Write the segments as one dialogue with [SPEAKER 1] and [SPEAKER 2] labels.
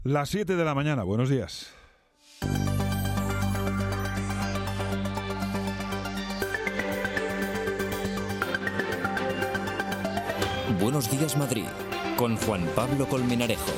[SPEAKER 1] Las 7 de la mañana, buenos días.
[SPEAKER 2] Buenos días, Madrid, con Juan Pablo Colmenarejo.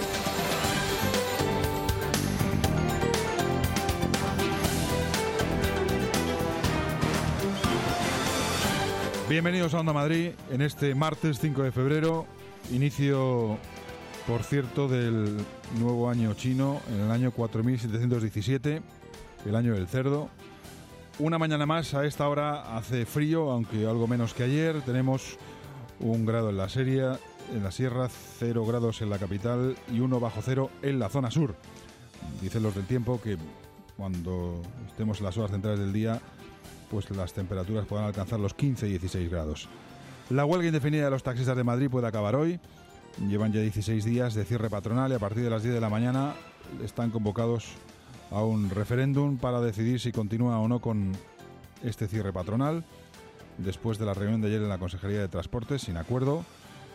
[SPEAKER 1] Bienvenidos a Onda Madrid en este martes 5 de febrero, inicio, por cierto, del nuevo año chino, en el año 4717, el año del cerdo. Una mañana más, a esta hora hace frío, aunque algo menos que ayer. Tenemos 1 grado en la sierra, 0 grados en la capital y 1 bajo cero en la zona sur. Dicen los del tiempo que cuando estemos en las horas centrales del día, pues las temperaturas podrán alcanzar los 15 y 16 grados. La huelga indefinida de los taxistas de Madrid puede acabar hoy. Llevan ya 16 días de cierre patronal y a partir de las 10 de la mañana están convocados a un referéndum para decidir si continúa o no con este cierre patronal. Después de la reunión de ayer en la Consejería de Transportes, sin acuerdo,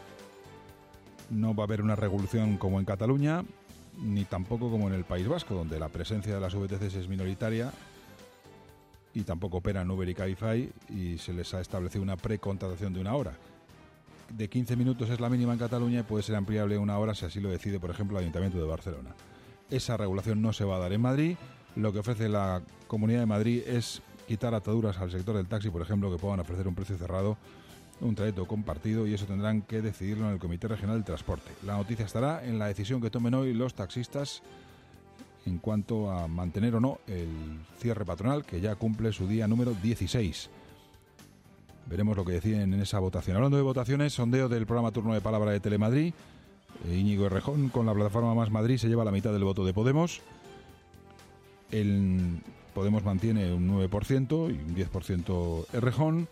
[SPEAKER 1] no va a haber una revolución como en Cataluña, ni tampoco como en el País Vasco, donde la presencia de las VTCs es minoritaria y tampoco operan Uber y Cabify, y se les ha establecido una precontratación de 1 hora. De 15 minutos es la mínima en Cataluña y puede ser ampliable a 1 hora si así lo decide, por ejemplo, el Ayuntamiento de Barcelona. Esa regulación no se va a dar en Madrid. Lo que ofrece la Comunidad de Madrid es quitar ataduras al sector del taxi, por ejemplo, que puedan ofrecer un precio cerrado, un trayecto compartido, y eso tendrán que decidirlo en el Comité Regional de Transporte. La noticia estará en la decisión que tomen hoy los taxistas en cuanto a mantener o no el cierre patronal, que ya cumple su día número 16. Veremos lo que deciden en esa votación. Hablando de votaciones, sondeo del programa Turno de Palabra de Telemadrid. Íñigo Errejón, con la plataforma Más Madrid, se lleva la mitad del voto de Podemos. El Podemos mantiene un 9% y un 10% Errejón.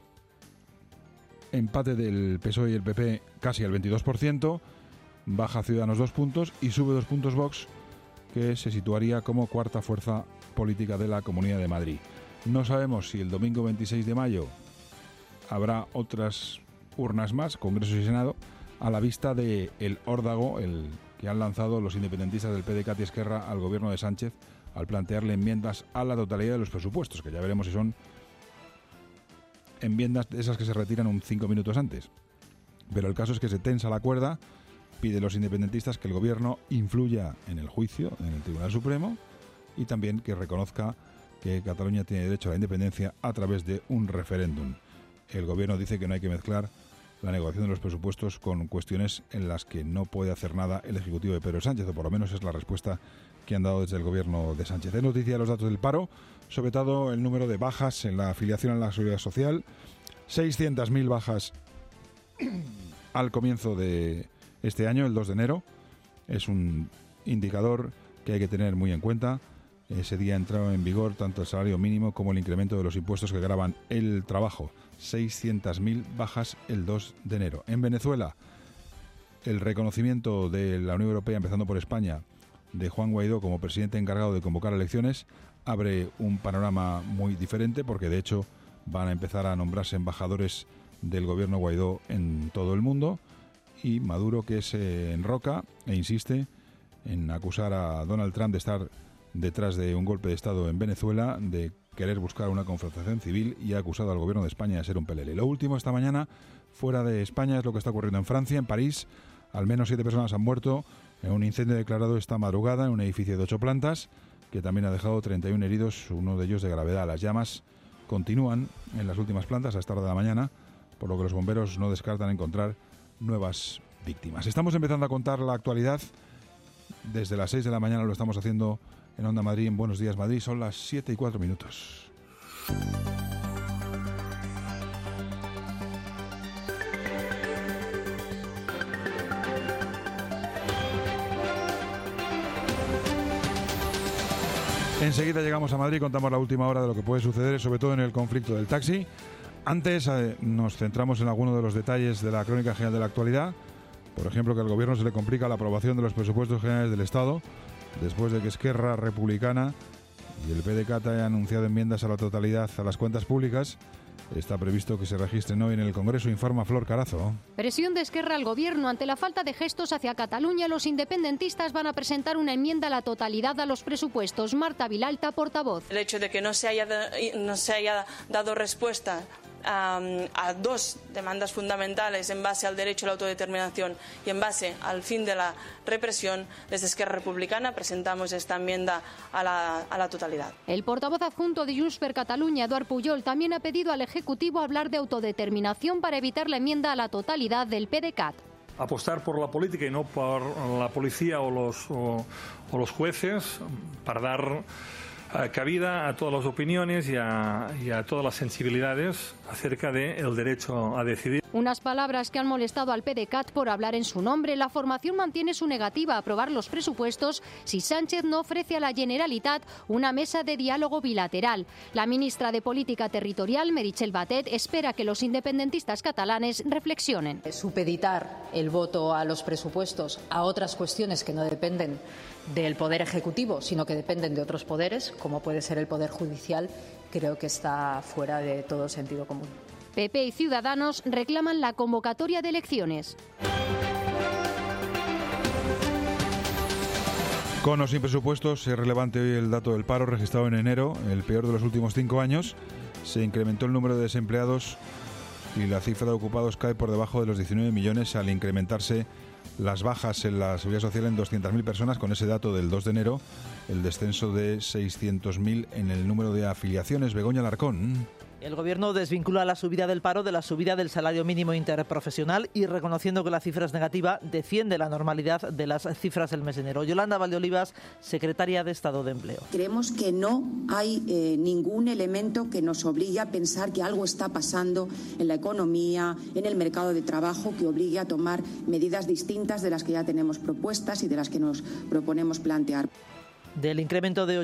[SPEAKER 1] Empate del PSOE y el PP casi al 22%. Baja Ciudadanos 2 puntos y sube 2 puntos Vox, que se situaría como cuarta fuerza política de la Comunidad de Madrid. No sabemos si el domingo 26 de mayo habrá otras urnas más, Congreso y Senado, a la vista de el órdago, el que han lanzado los independentistas del PDeCAT y Esquerra al gobierno de Sánchez al plantearle enmiendas a la totalidad de los presupuestos, que ya veremos si son enmiendas de esas que se retiran 5 minutos antes. Pero el caso es que se tensa la cuerda. Pide los independentistas que el gobierno influya en el juicio en el Tribunal Supremo y también que reconozca que Cataluña tiene derecho a la independencia a través de un referéndum. El gobierno dice que no hay que mezclar la negociación de los presupuestos con cuestiones en las que no puede hacer nada el Ejecutivo de Pedro Sánchez, o por lo menos es la respuesta que han dado desde el gobierno de Sánchez. Es noticia de los datos del paro, sobre todo el número de bajas en la afiliación a la Seguridad Social. 600.000 bajas al comienzo de este año, el 2 de enero. Es un indicador que hay que tener muy en cuenta. Ese día entraba en vigor tanto el salario mínimo como el incremento de los impuestos que gravan el trabajo. 600.000 bajas el 2 de enero. En Venezuela, el reconocimiento de la Unión Europea, empezando por España, de Juan Guaidó como presidente encargado de convocar elecciones, abre un panorama muy diferente, porque de hecho van a empezar a nombrarse embajadores del gobierno Guaidó en todo el mundo. Y Maduro, que se enroca e insiste en acusar a Donald Trump de estar detrás de un golpe de Estado en Venezuela, de querer buscar una confrontación civil, y ha acusado al gobierno de España de ser un pelele. Lo último esta mañana, fuera de España, es lo que está ocurriendo en Francia, en París. Al menos 7 personas han muerto en un incendio declarado esta madrugada en un edificio de 8 plantas, que también ha dejado 31 heridos, uno de ellos de gravedad. Las llamas continúan en las últimas plantas a esta hora de la mañana, por lo que los bomberos no descartan encontrar nuevas víctimas. Estamos empezando a contar la actualidad. Desde las 6 de la mañana lo estamos haciendo en Onda Madrid, en Buenos Días Madrid. Son las 7:04. Enseguida llegamos a Madrid y contamos la última hora de lo que puede suceder, sobre todo en el conflicto del taxi. Antes nos centramos en algunos de los detalles de la crónica general de la actualidad. Por ejemplo, que al gobierno se le complica la aprobación de los presupuestos generales del Estado, después de que Esquerra Republicana y el PDeCAT ha anunciado enmiendas a la totalidad a las cuentas públicas. Está previsto que se registren hoy en el Congreso, informa Flor Carazo.
[SPEAKER 3] Presión de Esquerra al Gobierno. Ante la falta de gestos hacia Cataluña, los independentistas van a presentar una enmienda a la totalidad a los presupuestos. Marta Vilalta, portavoz.
[SPEAKER 4] El hecho de que no se haya dado respuesta a dos demandas fundamentales en base al derecho a la autodeterminación y en base al fin de la represión, desde Esquerra Republicana presentamos esta enmienda a la totalidad.
[SPEAKER 3] El portavoz adjunto de Junts per Catalunya, Eduard Pujol, también ha pedido al Ejecutivo hablar de autodeterminación para evitar la enmienda a la totalidad del PDeCAT.
[SPEAKER 5] Apostar por la política y no por la policía o los jueces, para dar cabida a todas las opiniones y a todas las sensibilidades acerca del derecho a decidir.
[SPEAKER 3] Unas palabras que han molestado al PDeCAT por hablar en su nombre. La formación mantiene su negativa a aprobar los presupuestos si Sánchez no ofrece a la Generalitat una mesa de diálogo bilateral. La ministra de Política Territorial, Meritxell Batet, espera que los independentistas catalanes reflexionen.
[SPEAKER 6] Supeditar el voto a los presupuestos a otras cuestiones que no dependen del Poder Ejecutivo, sino que dependen de otros poderes, como puede ser el Poder Judicial, creo que está fuera de todo sentido común.
[SPEAKER 3] PP y Ciudadanos reclaman la convocatoria de elecciones.
[SPEAKER 1] Con o sin presupuestos, es relevante hoy el dato del paro registrado en enero, el peor de los últimos 5 años. Se incrementó el número de desempleados y la cifra de ocupados cae por debajo de los 19 millones al incrementarse las bajas en la Seguridad Social en 200.000 personas. Con ese dato del 2 de enero, el descenso de 600.000 en el número de afiliaciones. Begoña Alarcón.
[SPEAKER 7] El Gobierno desvincula la subida del paro de la subida del salario mínimo interprofesional y, reconociendo que la cifra es negativa, defiende la normalidad de las cifras del mes de enero. Yolanda Valdeolivas, secretaria de Estado de Empleo.
[SPEAKER 8] Creemos que no hay ningún elemento que nos obligue a pensar que algo está pasando en la economía, en el mercado de trabajo, que obligue a tomar medidas distintas de las que ya tenemos propuestas y de las que nos proponemos plantear.
[SPEAKER 7] Del incremento de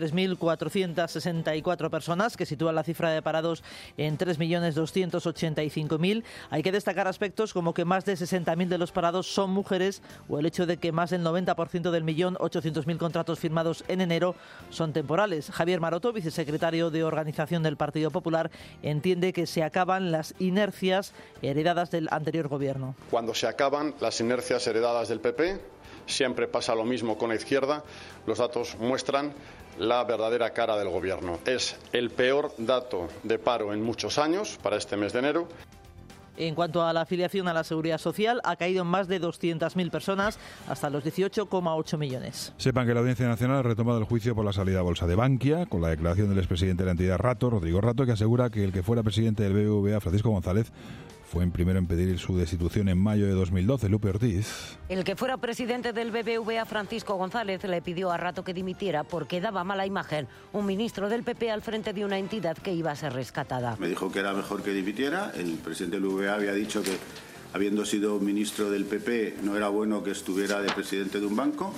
[SPEAKER 7] 83.464 personas, que sitúa la cifra de parados en 3.285.000, hay que destacar aspectos como que más de 60.000 de los parados son mujeres o el hecho de que más del 90% del 1.800.000 contratos firmados en enero son temporales. Javier Maroto, vicesecretario de Organización del Partido Popular, entiende que se acaban las inercias heredadas del anterior gobierno.
[SPEAKER 9] Cuando se acaban las inercias heredadas del PP, siempre pasa lo mismo con la izquierda. Los datos muestran la verdadera cara del gobierno. Es el peor dato de paro en muchos años para este mes de enero.
[SPEAKER 7] En cuanto a la afiliación a la Seguridad Social, ha caído en más de 200.000 personas, hasta los 18,8 millones.
[SPEAKER 1] Sepan que la Audiencia Nacional ha retomado el juicio por la salida a bolsa de Bankia, con la declaración del expresidente de la entidad Rato, Rodrigo Rato, que asegura que el que fuera presidente del BBVA, Francisco González, fue el primero en pedir su destitución en mayo de 2012. Lupe Ortiz.
[SPEAKER 10] El que fuera presidente del BBVA, Francisco González, le pidió a Rato que dimitiera porque daba mala imagen un ministro del PP al frente de una entidad que iba a ser rescatada.
[SPEAKER 11] Me dijo que era mejor que dimitiera. El presidente del BBVA había dicho que, habiendo sido ministro del PP, no era bueno que estuviera de presidente de un banco.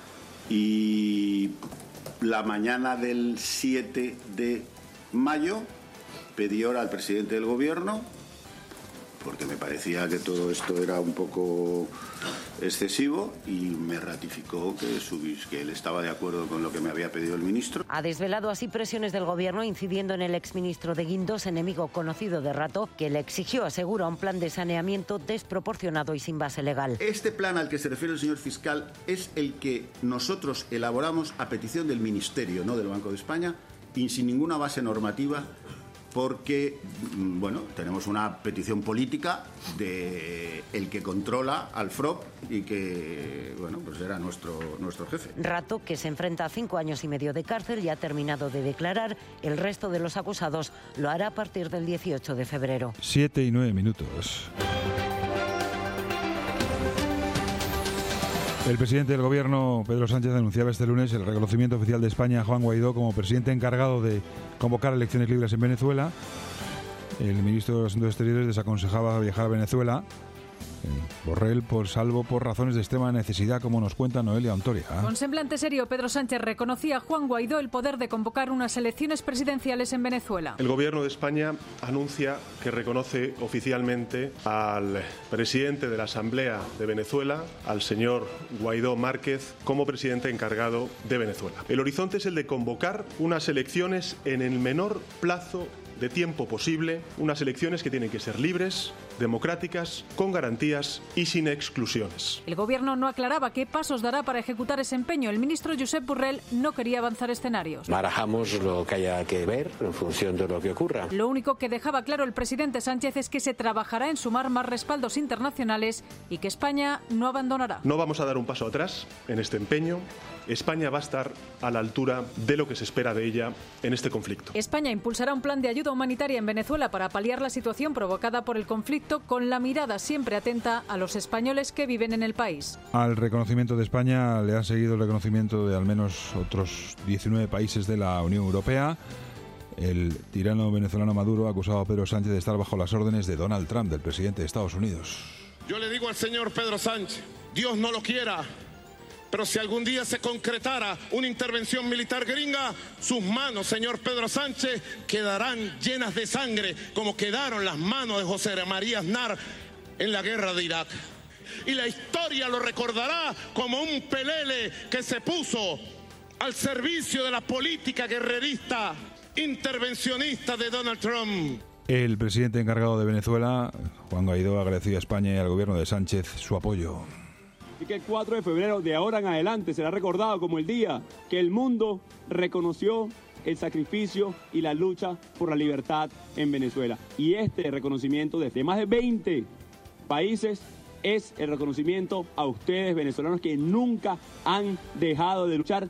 [SPEAKER 11] Y la mañana del 7 de mayo pedí hora al presidente del gobierno, porque me parecía que todo esto era un poco excesivo, y me ratificó que él estaba de acuerdo con lo que me había pedido el ministro.
[SPEAKER 10] Ha desvelado así presiones del gobierno, incidiendo en el exministro de Guindos, enemigo conocido de Rato, que le exigió, asegura, un plan de saneamiento desproporcionado y sin base legal.
[SPEAKER 11] Este plan al que se refiere el señor fiscal es el que nosotros elaboramos a petición del Ministerio, no del Banco de España, y sin ninguna base normativa, porque, bueno, tenemos una petición política de el que controla al FROP y que, bueno, pues era nuestro jefe.
[SPEAKER 10] Rato, que se enfrenta a 5 años y medio de cárcel y ha terminado de declarar. El resto de los acusados lo hará a partir del 18 de febrero.
[SPEAKER 1] 7:09. El presidente del Gobierno, Pedro Sánchez, anunciaba este lunes el reconocimiento oficial de España a Juan Guaidó como presidente encargado de convocar elecciones libres en Venezuela. El ministro de Asuntos Exteriores desaconsejaba viajar a Venezuela Borrell salvo por razones de extrema necesidad, como nos cuenta Noelia Ontoria.
[SPEAKER 12] Con semblante serio, Pedro Sánchez reconocía a Juan Guaidó el poder de convocar unas elecciones presidenciales en Venezuela.
[SPEAKER 13] El Gobierno de España anuncia que reconoce oficialmente al presidente de la Asamblea de Venezuela, al señor Guaidó Márquez, como presidente encargado de Venezuela. El horizonte es el de convocar unas elecciones en el menor plazo de tiempo posible, unas elecciones que tienen que ser libres, democráticas, con garantías y sin exclusiones.
[SPEAKER 12] El Gobierno no aclaraba qué pasos dará para ejecutar ese empeño. El ministro Josep Borrell no quería avanzar escenarios.
[SPEAKER 14] Barajamos lo que haya que ver en función de lo que ocurra.
[SPEAKER 12] Lo único que dejaba claro el presidente Sánchez es que se trabajará en sumar más respaldos internacionales y que España no abandonará.
[SPEAKER 13] No vamos a dar un paso atrás en este empeño. España va a estar a la altura de lo que se espera de ella en este conflicto.
[SPEAKER 12] España impulsará un plan de ayuda humanitaria en Venezuela para paliar la situación provocada por el conflicto, con la mirada siempre atenta a los españoles que viven en el país.
[SPEAKER 1] Al reconocimiento de España le ha seguido el reconocimiento de al menos otros 19 países de la Unión Europea. El tirano venezolano Maduro ha acusado a Pedro Sánchez de estar bajo las órdenes de Donald Trump, del presidente de Estados Unidos.
[SPEAKER 15] Yo le digo al señor Pedro Sánchez, Dios no lo quiera, pero si algún día se concretara una intervención militar gringa, sus manos, señor Pedro Sánchez, quedarán llenas de sangre, como quedaron las manos de José María Aznar en la guerra de Irak. Y la historia lo recordará como un pelele que se puso al servicio de la política guerrerista, intervencionista de Donald Trump.
[SPEAKER 1] El presidente encargado de Venezuela, Juan Guaidó, agradeció a España y al gobierno de Sánchez su apoyo.
[SPEAKER 16] Y que el 4 de febrero de ahora en adelante será recordado como el día que el mundo reconoció el sacrificio y la lucha por la libertad en Venezuela. Y este reconocimiento desde más de 20 países es el reconocimiento a ustedes, venezolanos, que nunca han dejado de luchar.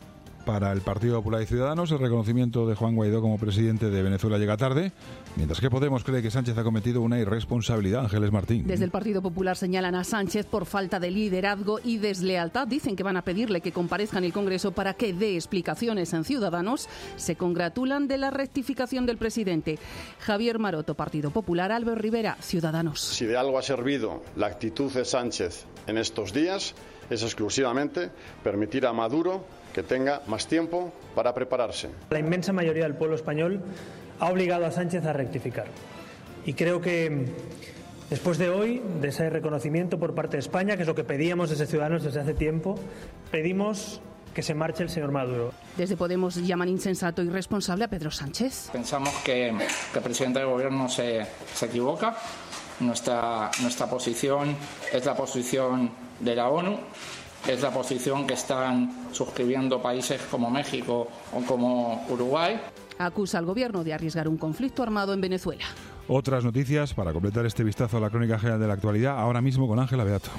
[SPEAKER 1] Para el Partido Popular y Ciudadanos, el reconocimiento de Juan Guaidó como presidente de Venezuela llega tarde, mientras que Podemos cree que Sánchez ha cometido una irresponsabilidad. Ángeles Martín.
[SPEAKER 17] Desde el Partido Popular señalan a Sánchez por falta de liderazgo y deslealtad. Dicen que van a pedirle que comparezca en el Congreso para que dé explicaciones en Ciudadanos. Se congratulan de la rectificación del presidente. Javier Maroto, Partido Popular. Álvaro Rivera, Ciudadanos.
[SPEAKER 9] Si de algo ha servido la actitud de Sánchez en estos días, es exclusivamente permitir a Maduro que tenga más tiempo para prepararse.
[SPEAKER 18] La inmensa mayoría del pueblo español ha obligado a Sánchez a rectificar. Y creo que después de hoy, de ese reconocimiento por parte de España, que es lo que pedíamos desde Ciudadanos desde hace tiempo, pedimos que se marche el señor Maduro.
[SPEAKER 17] Desde Podemos llaman insensato y irresponsable a Pedro Sánchez.
[SPEAKER 19] Pensamos que el presidente del gobierno se equivoca. Nuestra posición es la posición de la ONU. Es la posición que están suscribiendo países como México o como Uruguay.
[SPEAKER 17] Acusa al gobierno de arriesgar un conflicto armado en Venezuela.
[SPEAKER 1] Otras noticias para completar este vistazo a la crónica general de la actualidad, ahora mismo con Ángela Beato.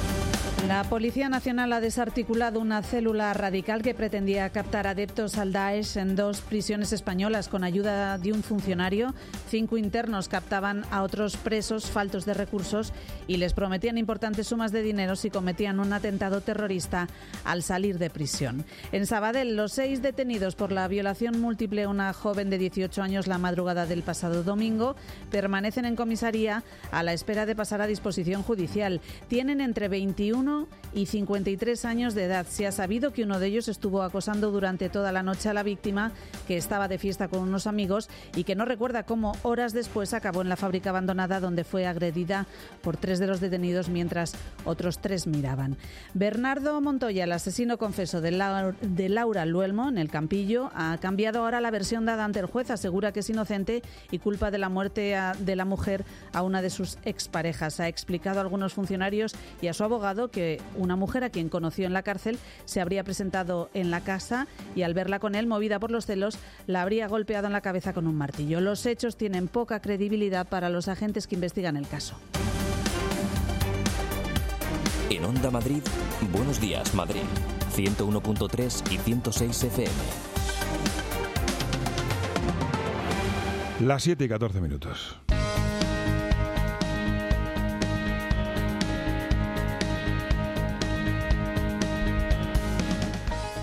[SPEAKER 20] La Policía Nacional ha desarticulado una célula radical que pretendía captar adeptos al Daesh en 2 prisiones españolas. Con ayuda de un funcionario, 5 internos captaban a otros presos faltos de recursos y les prometían importantes sumas de dinero si cometían un atentado terrorista al salir de prisión. En Sabadell, los 6 detenidos por la violación múltiple a una joven de 18 años la madrugada del pasado domingo permanecen en comisaría a la espera de pasar a disposición judicial. Tienen entre 21 y 53 años de edad. Se ha sabido que uno de ellos estuvo acosando durante toda la noche a la víctima, que estaba de fiesta con unos amigos y que no recuerda cómo horas después acabó en la fábrica abandonada, donde fue agredida por 3 de los detenidos mientras otros 3 miraban. Bernardo Montoya, el asesino confeso de Laura Luelmo en el Campillo, ha cambiado ahora la versión dada ante el juez. Asegura que es inocente y culpa de la muerte de la mujer a una de sus exparejas. Ha explicado a algunos funcionarios y a su abogado que una mujer a quien conoció en la cárcel se habría presentado en la casa y al verla con él, movida por los celos, la habría golpeado en la cabeza con un martillo. Los hechos tienen poca credibilidad para los agentes que investigan el caso.
[SPEAKER 2] En Onda Madrid, Buenos Días Madrid, 101.3 y 106 FM.
[SPEAKER 1] Las 7 y 14 minutos.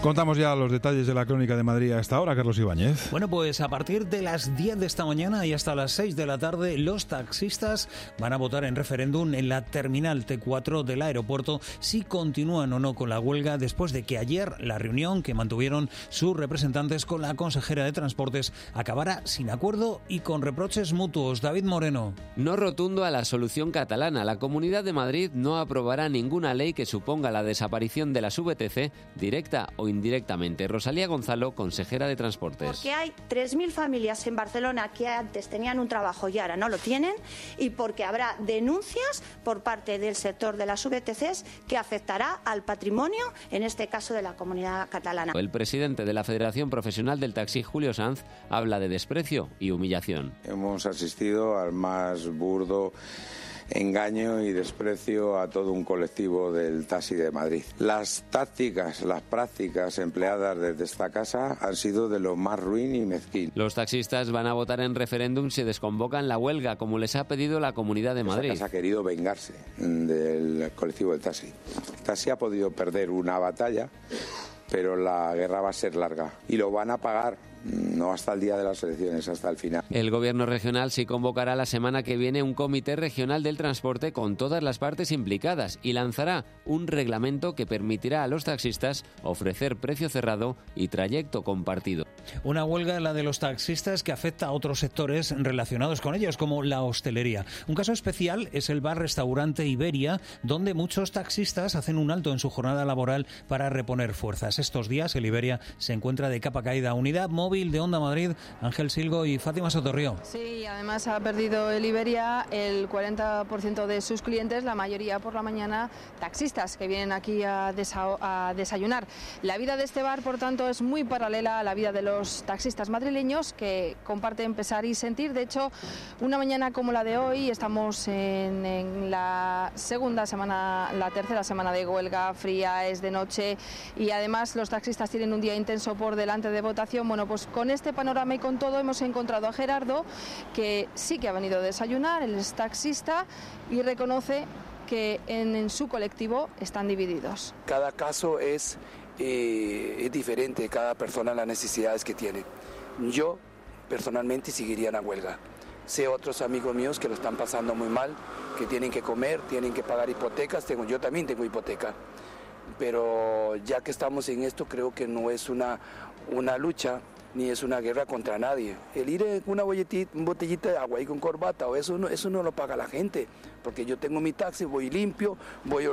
[SPEAKER 1] Contamos ya los detalles de la Crónica de Madrid a esta hora, Carlos Ibáñez.
[SPEAKER 21] Bueno, pues a partir de las 10 de esta mañana y hasta las 6 de la tarde, los taxistas van a votar en referéndum en la terminal T4 del aeropuerto si continúan o no con la huelga, después de que ayer la reunión que mantuvieron sus representantes con la consejera de Transportes acabara sin acuerdo y con reproches mutuos. David Moreno.
[SPEAKER 22] No rotundo a la solución catalana. La Comunidad de Madrid no aprobará ninguna ley que suponga la desaparición de las VTC, directa o indirectamente. Rosalía Gonzalo, consejera de Transportes.
[SPEAKER 23] Porque hay 3.000 familias en Barcelona que antes tenían un trabajo y ahora no lo tienen, y porque habrá denuncias por parte del sector de las VTCs que afectará al patrimonio, en este caso de la Comunidad catalana.
[SPEAKER 22] El presidente de la Federación Profesional del Taxi, Julio Sanz, habla de desprecio y humillación.
[SPEAKER 24] Hemos asistido al más burdo engaño y desprecio a todo un colectivo del taxi de Madrid. Las tácticas, las prácticas empleadas desde esta casa han sido de lo más ruin y mezquín.
[SPEAKER 22] Los taxistas van a votar en referéndum si desconvocan la huelga, como les ha pedido la Comunidad de Madrid.
[SPEAKER 24] Esta casa ha querido vengarse del colectivo del taxi. El taxi ha podido perder una batalla, pero la guerra va a ser larga y lo van a pagar. No hasta el día de las elecciones, hasta el final.
[SPEAKER 22] El gobierno regional sí convocará la semana que viene un comité regional del transporte con todas las partes implicadas y lanzará un reglamento que permitirá a los taxistas ofrecer precio cerrado y trayecto compartido.
[SPEAKER 21] Una huelga, la de los taxistas, que afecta a otros sectores relacionados con ellos, como la hostelería. Un caso especial es el bar-restaurante Iberia, donde muchos taxistas hacen un alto en su jornada laboral para reponer fuerzas. Estos días el Iberia se encuentra de capa caída. Unidad móvil de Onda Madrid, Ángel Silgo y Fátima Sotorrío.
[SPEAKER 25] Sí, además ha perdido el Iberia el 40% de sus clientes, la mayoría por la mañana taxistas que vienen aquí a desayunar. La vida de este bar, por tanto, es muy paralela a la vida de los taxistas madrileños, que comparten pesar y sentir. De hecho, una mañana como la de hoy, estamos en la tercera semana de huelga, fría, es de noche, y además los taxistas tienen un día intenso por delante de votación. Bueno, pues con este panorama y con todo hemos encontrado a Gerardo, que sí que ha venido a desayunar, él es taxista y reconoce que en su colectivo están divididos.
[SPEAKER 26] Cada caso es diferente, cada persona las necesidades que tiene. Yo personalmente seguiría en la huelga. Sé otros amigos míos que lo están pasando muy mal, que tienen que comer, tienen que pagar hipotecas, yo también tengo hipoteca. Pero ya que estamos en esto, creo que no es una lucha ni es una guerra contra nadie. El ir con una botellita de agua y con corbata, o eso no lo paga la gente, porque yo tengo mi taxi, voy limpio, voy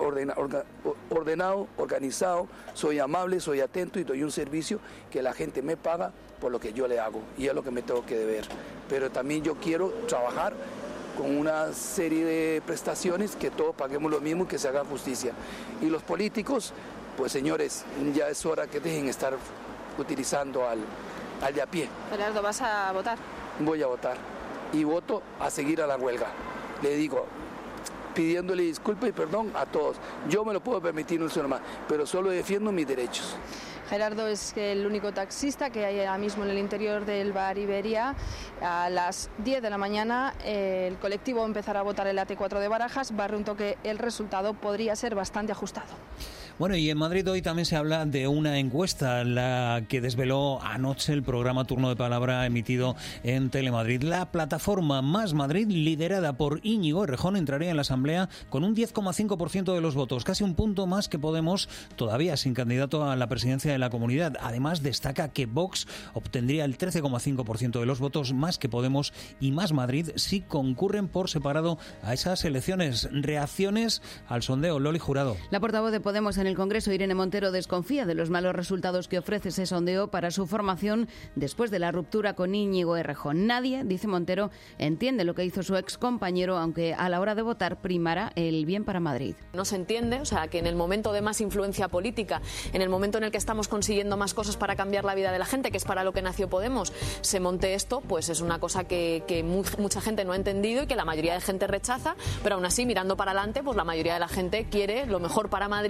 [SPEAKER 26] ordenado, organizado, soy amable, soy atento y doy un servicio que la gente me paga por lo que yo le hago, y es lo que me tengo que deber. Pero también yo quiero trabajar con una serie de prestaciones, que todos paguemos lo mismo y que se haga justicia. Y los políticos, pues señores, ya es hora que dejen estar utilizando al de a pie.
[SPEAKER 25] Gerardo, ¿vas a votar?
[SPEAKER 26] Voy a votar y voto a seguir a la huelga. Le digo, pidiéndole disculpas y perdón a todos. Yo me lo puedo permitir, no sé más, pero solo defiendo mis derechos.
[SPEAKER 25] Gerardo es el único taxista que hay ahora mismo en el interior del bar Iberia. A las 10 de la mañana el colectivo empezará a votar el AT4 de Barajas. Barrunto que el resultado podría ser bastante ajustado.
[SPEAKER 21] Bueno, y en Madrid hoy también se habla de una encuesta, la que desveló anoche el programa Turno de Palabra emitido en Telemadrid. La plataforma Más Madrid, liderada por Íñigo Errejón, entraría en la Asamblea con un 10,5% de los votos, casi un punto más que Podemos, todavía sin candidato a la presidencia de la comunidad. Además, destaca que Vox obtendría el 13,5% de los votos, más que Podemos y Más Madrid, si concurren por separado a esas elecciones. Reacciones al sondeo, Loli Jurado.
[SPEAKER 17] La portavoz de Podemos en el Congreso, Irene Montero, desconfía de los malos resultados que ofrece ese sondeo para su formación después de la ruptura con Íñigo Errejón. Nadie, dice Montero, entiende lo que hizo su excompañero, aunque a la hora de votar primara el bien para Madrid.
[SPEAKER 27] No se entiende, o sea, que en el momento de más influencia política, en el momento en el que estamos consiguiendo más cosas para cambiar la vida de la gente, que es para lo que nació Podemos, se monte esto, pues es una cosa que mucha gente no ha entendido y que la mayoría de gente rechaza, pero aún así, mirando para adelante, pues la mayoría de la gente quiere lo mejor para Madrid, que es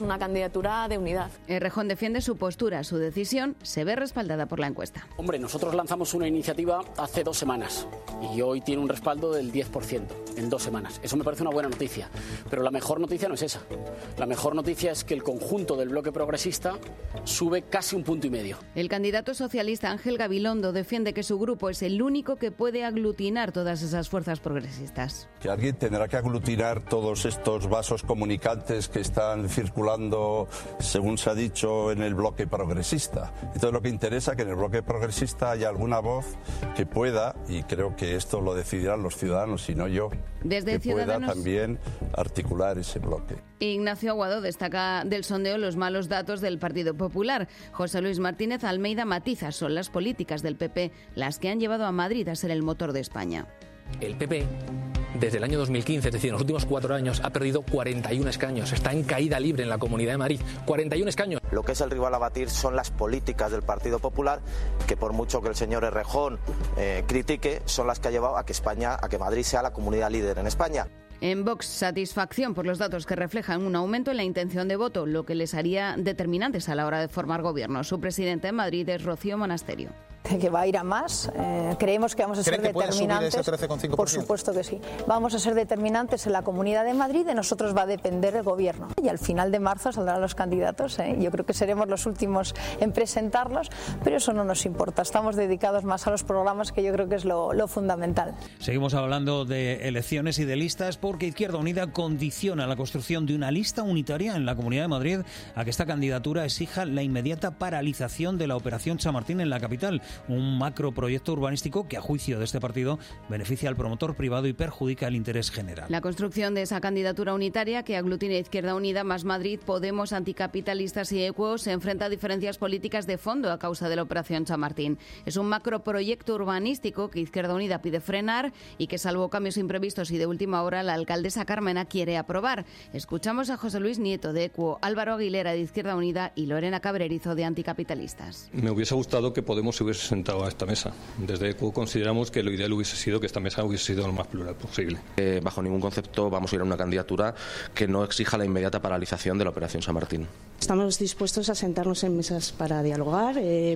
[SPEAKER 27] una candidatura de unidad.
[SPEAKER 17] Errejón defiende su postura, su decisión se ve respaldada por la encuesta.
[SPEAKER 3] Hombre, nosotros lanzamos una iniciativa hace 2 semanas y hoy tiene un respaldo del 10% en 2 semanas. Eso me parece una buena noticia, pero la mejor noticia no es esa. La mejor noticia es que el conjunto del bloque progresista sube casi 1,5 puntos.
[SPEAKER 17] El candidato socialista Ángel Gabilondo defiende que su grupo es el único que puede aglutinar todas esas fuerzas progresistas.
[SPEAKER 4] Que alguien tendrá que aglutinar todos estos vasos comunicantes que están circulando, según se ha dicho, en el bloque progresista. Entonces lo que interesa es que en el bloque progresista haya alguna voz que pueda, y creo que esto lo decidirán los ciudadanos y no yo,
[SPEAKER 17] Desde
[SPEAKER 4] que
[SPEAKER 17] Ciudadanos,
[SPEAKER 4] pueda también articular ese bloque.
[SPEAKER 17] Ignacio Aguado destaca del sondeo los malos datos del Partido Popular. José Luis Martínez Almeida matiza: son las políticas del PP las que han llevado a Madrid a ser el motor de España.
[SPEAKER 5] El PP, desde el año 2015, es decir, en los últimos 4 años, ha perdido 41 escaños. Está en caída libre en la Comunidad de Madrid. 41 escaños.
[SPEAKER 6] Lo que es el rival a batir son las políticas del Partido Popular, que por mucho que el señor Errejón critique, son las que ha llevado a que Madrid sea la comunidad líder en España.
[SPEAKER 17] En Vox, satisfacción por los datos que reflejan un aumento en la intención de voto, lo que les haría determinantes a la hora de formar gobierno. Su presidente en Madrid es Rocío Monasterio.
[SPEAKER 7] Que va a ir a más. Creemos que vamos a ser determinantes. Por supuesto que sí. Vamos a ser determinantes en la Comunidad de Madrid. De nosotros va a depender el gobierno. Y al final de marzo saldrán los candidatos. Yo creo que seremos los últimos en presentarlos, pero eso no nos importa. Estamos dedicados más a los programas, que yo creo que es lo fundamental.
[SPEAKER 21] Seguimos hablando de elecciones y de listas, porque Izquierda Unida condiciona la construcción de una lista unitaria en la Comunidad de Madrid a que esta candidatura exija la inmediata paralización de la Operación Chamartín en la capital. Un macroproyecto urbanístico que, a juicio de este partido, beneficia al promotor privado y perjudica el interés general.
[SPEAKER 17] La construcción de esa candidatura unitaria, que aglutina Izquierda Unida, Más Madrid, Podemos, Anticapitalistas y Equo, se enfrenta a diferencias políticas de fondo a causa de la Operación Chamartín. Es un macroproyecto urbanístico que Izquierda Unida pide frenar y que, salvo cambios imprevistos y de última hora, la alcaldesa Carmena quiere aprobar. Escuchamos a José Luis Nieto, de Equo, Álvaro Aguilera, de Izquierda Unida, y Lorena Cabrerizo, de Anticapitalistas.
[SPEAKER 8] Me hubiese gustado que Podemos se hubiese sentado a esta mesa. Desde ECU consideramos que lo ideal hubiese sido que esta mesa hubiese sido lo más plural posible.
[SPEAKER 11] Bajo ningún concepto vamos a ir a una candidatura que no exija la inmediata paralización de la Operación Chamartín.
[SPEAKER 28] Estamos dispuestos a sentarnos en mesas para dialogar,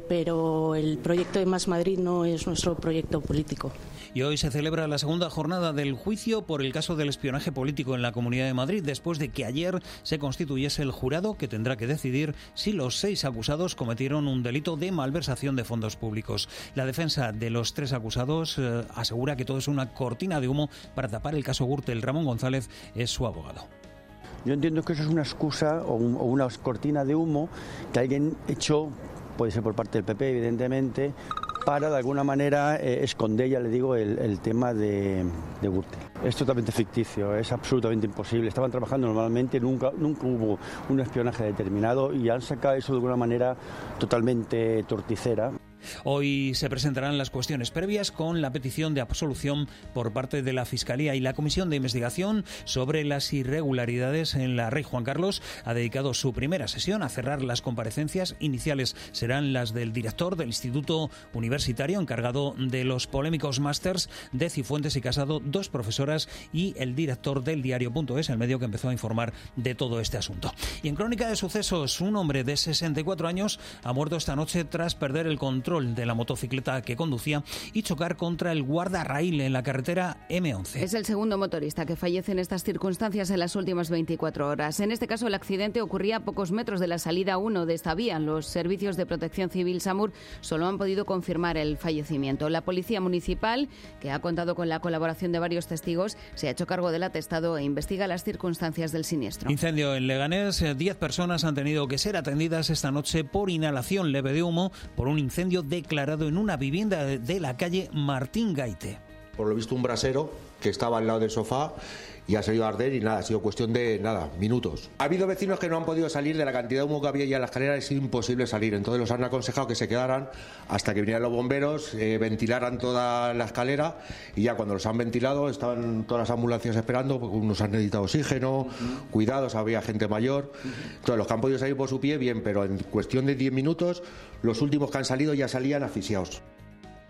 [SPEAKER 28] pero el proyecto de Más Madrid no es nuestro proyecto político.
[SPEAKER 21] Y hoy se celebra la segunda jornada del juicio por el caso del espionaje político en la Comunidad de Madrid, después de que ayer se constituyese el jurado que tendrá que decidir si los 6 acusados cometieron un delito de malversación de fondos públicos. La defensa de los 3 acusados asegura que todo es una cortina de humo para tapar el caso Gürtel. Ramón González es su abogado.
[SPEAKER 29] Yo entiendo que eso es una excusa o una cortina de humo que alguien echó, puede ser por parte del PP, evidentemente, para de alguna manera esconder, ya le digo, el tema de Gürtel. Es totalmente ficticio, es absolutamente imposible. Estaban trabajando normalmente, nunca hubo un espionaje determinado y han sacado eso de alguna manera totalmente torticera.
[SPEAKER 21] Hoy se presentarán las cuestiones previas con la petición de absolución por parte de la Fiscalía, y la Comisión de Investigación sobre las irregularidades en la Rey Juan Carlos ha dedicado su primera sesión a cerrar las comparecencias. Iniciales serán las del director del Instituto Universitario encargado de los polémicos másters de Cifuentes y Casado, 2 profesoras, y el director del diario.es, el medio que empezó a informar de todo este asunto. Y en crónica de sucesos, un hombre de 64 años ha muerto esta noche tras perder el control de la motocicleta que conducía y chocar contra el guardarraíl en la carretera M11.
[SPEAKER 17] Es el segundo motorista que fallece en estas circunstancias en las últimas 24 horas. En este caso, el accidente ocurría a pocos metros de la salida 1 de esta vía. Los servicios de protección civil SAMUR solo han podido confirmar el fallecimiento. La Policía Municipal, que ha contado con la colaboración de varios testigos, se ha hecho cargo del atestado e investiga las circunstancias del siniestro.
[SPEAKER 21] Incendio en Leganés. 10 personas han tenido que ser atendidas esta noche por inhalación leve de humo por un incendio declarado en una vivienda de la calle Martín Gaite.
[SPEAKER 30] Por lo visto, un brasero que estaba al lado del sofá y ha salido a arder y nada, ha sido cuestión de minutos. Ha habido vecinos que no han podido salir de la cantidad de humo que había ya en la escalera, es imposible salir. Entonces los han aconsejado que se quedaran hasta que vinieran los bomberos, ventilaran toda la escalera, y ya cuando los han ventilado estaban todas las ambulancias esperando, porque unos han necesitado oxígeno, cuidados, había gente mayor. Entonces los que han podido salir por su pie, bien, pero en cuestión de 10 minutos, los últimos que han salido ya salían asfixiados.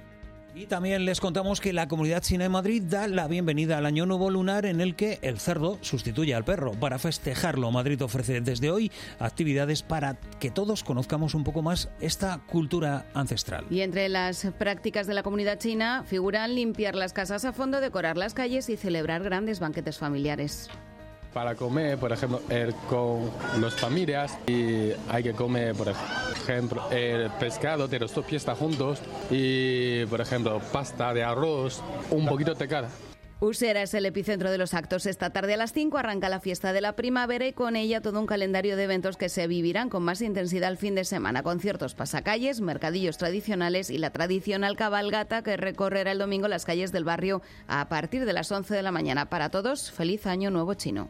[SPEAKER 21] Y también les contamos que la Comunidad China de Madrid da la bienvenida al Año Nuevo Lunar, en el que el cerdo sustituye al perro. Para festejarlo, Madrid ofrece desde hoy actividades para que todos conozcamos un poco más esta cultura ancestral.
[SPEAKER 17] Y entre las prácticas de la comunidad china figuran limpiar las casas a fondo, decorar las calles y celebrar grandes banquetes familiares.
[SPEAKER 9] Para comer, por ejemplo, con las familias, y hay que comer, por ejemplo, el pescado de los dos piezas juntos y, por ejemplo, pasta de arroz, un poquito de cada.
[SPEAKER 17] Usera es el epicentro de los actos. Esta tarde a las 5 arranca la fiesta de la primavera y con ella todo un calendario de eventos que se vivirán con más intensidad el fin de semana. Conciertos, pasacalles, mercadillos tradicionales y la tradicional cabalgata que recorrerá el domingo las calles del barrio a partir de las 11 de la mañana. Para todos, feliz Año Nuevo Chino.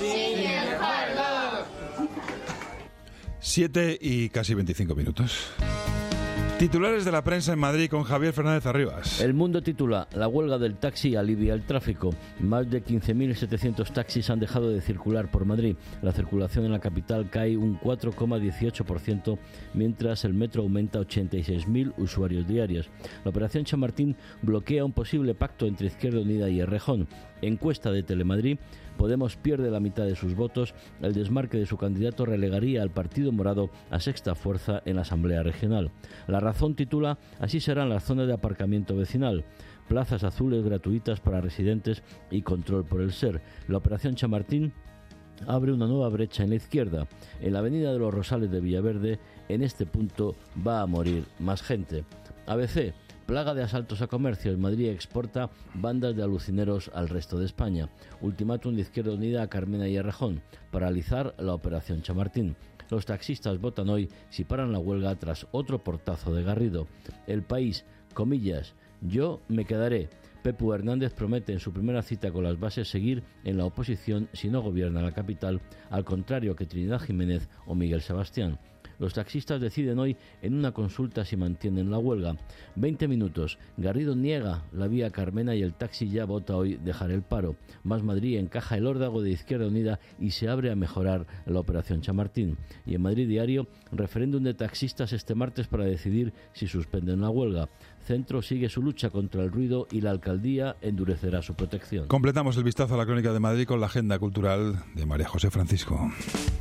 [SPEAKER 1] 7 y casi 25 minutos. Titulares de la prensa en Madrid con Javier Fernández Arribas.
[SPEAKER 10] El Mundo titula: la huelga del taxi alivia el tráfico. Más de 15.700 taxis han dejado de circular por Madrid. La circulación en la capital cae un 4,18%, mientras el metro aumenta 86.000 usuarios diarios. La operación Chamartín bloquea un posible pacto entre Izquierda Unida y Errejón. Encuesta de Telemadrid: Podemos pierde la mitad de sus votos. El desmarque de su candidato relegaría al Partido Morado a sexta fuerza en la Asamblea Regional. La Razón titula: así serán las zonas de aparcamiento vecinal. Plazas azules gratuitas para residentes y control por el SER. La operación Chamartín abre una nueva brecha en la izquierda. En la avenida de los Rosales de Villaverde, en este punto va a morir más gente. ABC: plaga de asaltos a comercios. Madrid exporta bandas de alucineros al resto de España. Ultimátum de Izquierda Unida a Carmena y Errejón: paralizar la operación Chamartín. Los taxistas votan hoy si paran la huelga tras otro portazo de Garrido. El País, comillas: yo me quedaré. Pepu Hernández promete en su primera cita con las bases seguir en la oposición si no gobierna la capital, al contrario que Trinidad Jiménez o Miguel Sebastián. Los taxistas deciden hoy en una consulta si mantienen la huelga. 20 minutos. Garrido niega la vía Carmena y el taxi ya vota hoy dejar el paro. Más Madrid encaja el órdago de Izquierda Unida y se abre a mejorar la operación Chamartín. Y en Madrid Diario, referéndum de taxistas este martes para decidir si suspenden la huelga. Centro sigue su lucha contra el ruido y la alcaldía endurecerá su protección.
[SPEAKER 1] Completamos el vistazo a la crónica de Madrid con la agenda cultural de María José Francisco.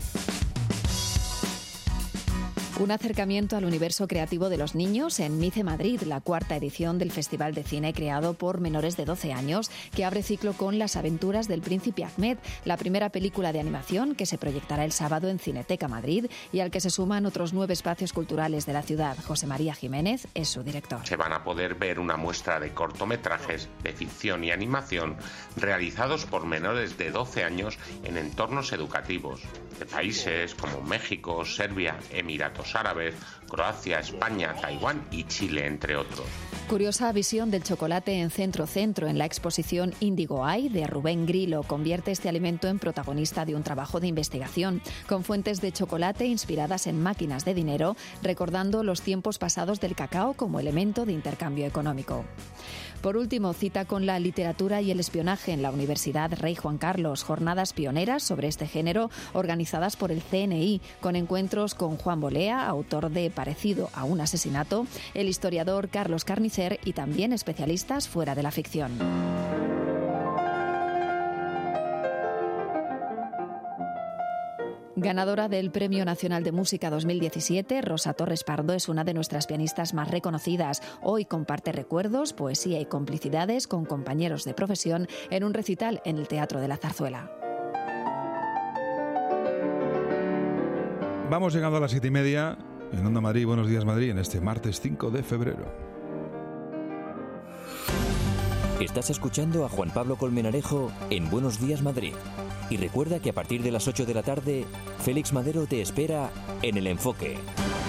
[SPEAKER 12] Un acercamiento al universo creativo de los niños en Mice Madrid, la cuarta edición del Festival de Cine creado por menores de 12 años, que abre ciclo con Las aventuras del príncipe Ahmed, la primera película de animación que se proyectará el sábado en Cineteca Madrid y al que se suman otros 9 espacios culturales de la ciudad. José María Jiménez es su director.
[SPEAKER 13] Se van a poder ver una muestra de cortometrajes de ficción y animación realizados por menores de 12 años en entornos educativos de países como México, Serbia, Emiratos Árabes, Croacia, España, Taiwán y Chile, entre otros.
[SPEAKER 12] Curiosa visión del chocolate en Centro en la exposición Indigo Eye de Rubén Grillo convierte este alimento en protagonista de un trabajo de investigación con fuentes de chocolate inspiradas en máquinas de dinero, recordando los tiempos pasados del cacao como elemento de intercambio económico. Por último, cita con la literatura y el espionaje en la Universidad Rey Juan Carlos, jornadas pioneras sobre este género organizadas por el CNI, con encuentros con Juan Bolea, autor de Parecido a un asesinato, el historiador Carlos Carnicer y también especialistas fuera de la ficción. Ganadora del Premio Nacional de Música 2017, Rosa Torres Pardo es una de nuestras pianistas más reconocidas. Hoy comparte recuerdos, poesía y complicidades con compañeros de profesión en un recital en el Teatro de la Zarzuela.
[SPEAKER 1] Vamos llegando a las 7:30 en Onda Madrid. Buenos días, Madrid, en este martes 5 de febrero.
[SPEAKER 2] Estás escuchando a Juan Pablo Colmenarejo en Buenos Días, Madrid. Y recuerda que a partir de las 8 de la tarde, Félix Madero te espera en El Enfoque.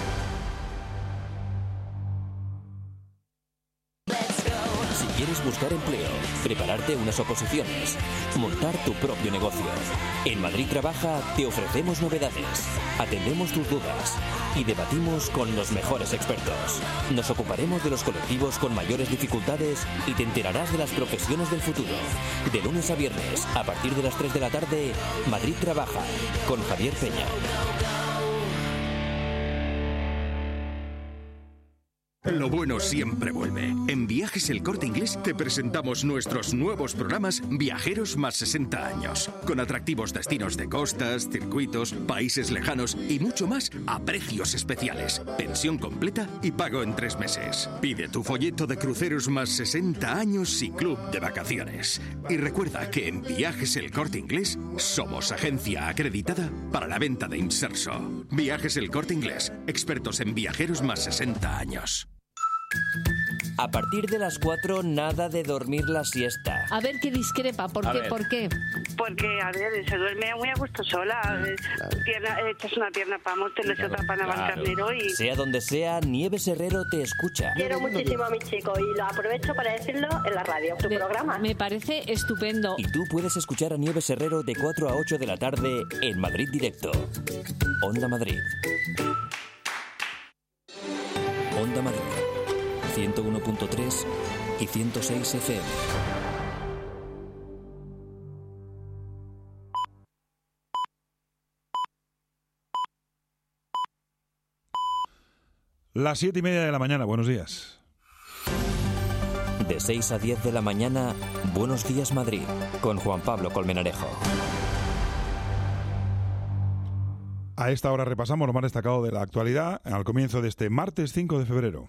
[SPEAKER 2] Si quieres buscar empleo, prepararte unas oposiciones, montar tu propio negocio, en Madrid Trabaja te ofrecemos novedades, atendemos tus dudas y debatimos con los mejores expertos. Nos ocuparemos de los colectivos con mayores dificultades y te enterarás de las profesiones del futuro. De lunes a viernes, a partir de las 3 de la tarde, Madrid Trabaja, con Javier Peña.
[SPEAKER 14] Lo bueno siempre vuelve. En Viajes El Corte Inglés te presentamos nuestros nuevos programas Viajeros más 60 años, con atractivos destinos de costas, circuitos, países lejanos y mucho más a precios especiales. Pensión completa y pago en 3 meses. Pide tu folleto de cruceros más 60 años y club de vacaciones. Y recuerda que en Viajes El Corte Inglés somos agencia acreditada para la venta de inserso. Viajes El Corte Inglés, expertos en viajeros más 60 años.
[SPEAKER 2] A partir de las 4, nada de dormir la siesta.
[SPEAKER 15] A ver qué discrepa, ¿por qué?
[SPEAKER 16] Porque, a ver, se duerme muy a gusto sola. Echas una pierna para Móstoles y otra para Navalcarnero y...
[SPEAKER 2] Sea donde sea, Nieves Herrero te escucha.
[SPEAKER 18] Quiero muchísimo a mi chico y lo aprovecho para decirlo en la radio, tu programa.
[SPEAKER 15] Me parece estupendo.
[SPEAKER 2] Y tú puedes escuchar a Nieves Herrero de 4 a 8 de la tarde en Madrid Directo. Onda Madrid. Onda Madrid. 101.3 y 106 FM.
[SPEAKER 1] Las 7:30 de la mañana, buenos días.
[SPEAKER 2] De 6 a 10 de la mañana, Buenos Días Madrid, con Juan Pablo Colmenarejo.
[SPEAKER 1] A esta hora repasamos lo más destacado de la actualidad al comienzo de este martes 5 de febrero.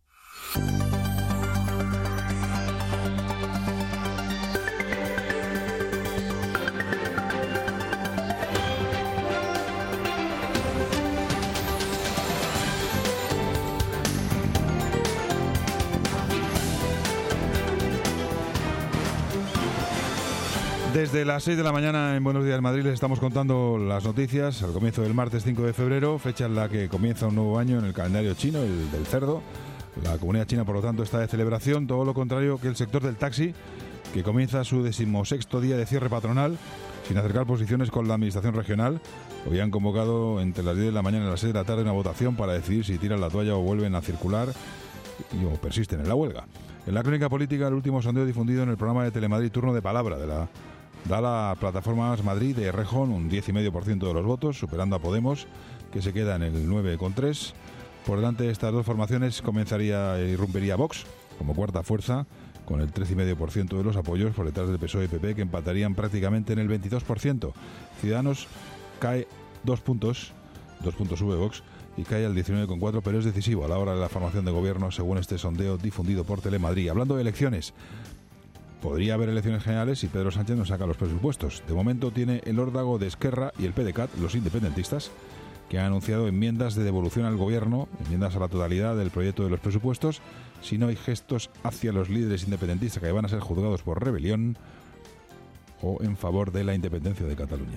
[SPEAKER 1] Desde las 6 de la mañana en Buenos Días Madrid les estamos contando las noticias al comienzo del martes 5 de febrero, fecha en la que comienza un nuevo año en el calendario chino, el del cerdo. La comunidad china, por lo tanto, está de celebración, todo lo contrario que el sector del taxi, que comienza su 16º día de cierre patronal, sin acercar posiciones con la administración regional. Hoy han convocado entre las 10 de la mañana y las 6 de la tarde una votación para decidir si tiran la toalla o vuelven a circular o persisten en la huelga. En la crónica política, el último sondeo difundido en el programa de Telemadrid Turno de Palabra da la plataforma Más Madrid de Errejón un 10,5% de los votos, superando a Podemos, que se queda en el 9,3%. Por delante de estas dos formaciones irrumpiría Vox como cuarta fuerza, con el 13,5% de los apoyos, por detrás del PSOE y PP, que empatarían prácticamente en el 22%. Ciudadanos cae 2 puntos sube Vox y cae al 19,4%, pero es decisivo a la hora de la formación de gobierno, según este sondeo difundido por Telemadrid. Hablando de elecciones, podría haber elecciones generales si Pedro Sánchez no saca los presupuestos. De momento tiene el órdago de Esquerra y el PDeCAT, los independentistas, que han anunciado enmiendas de devolución al gobierno, enmiendas a la totalidad del proyecto de los presupuestos, si no hay gestos hacia los líderes independentistas que van a ser juzgados por rebelión o en favor de la independencia de Cataluña.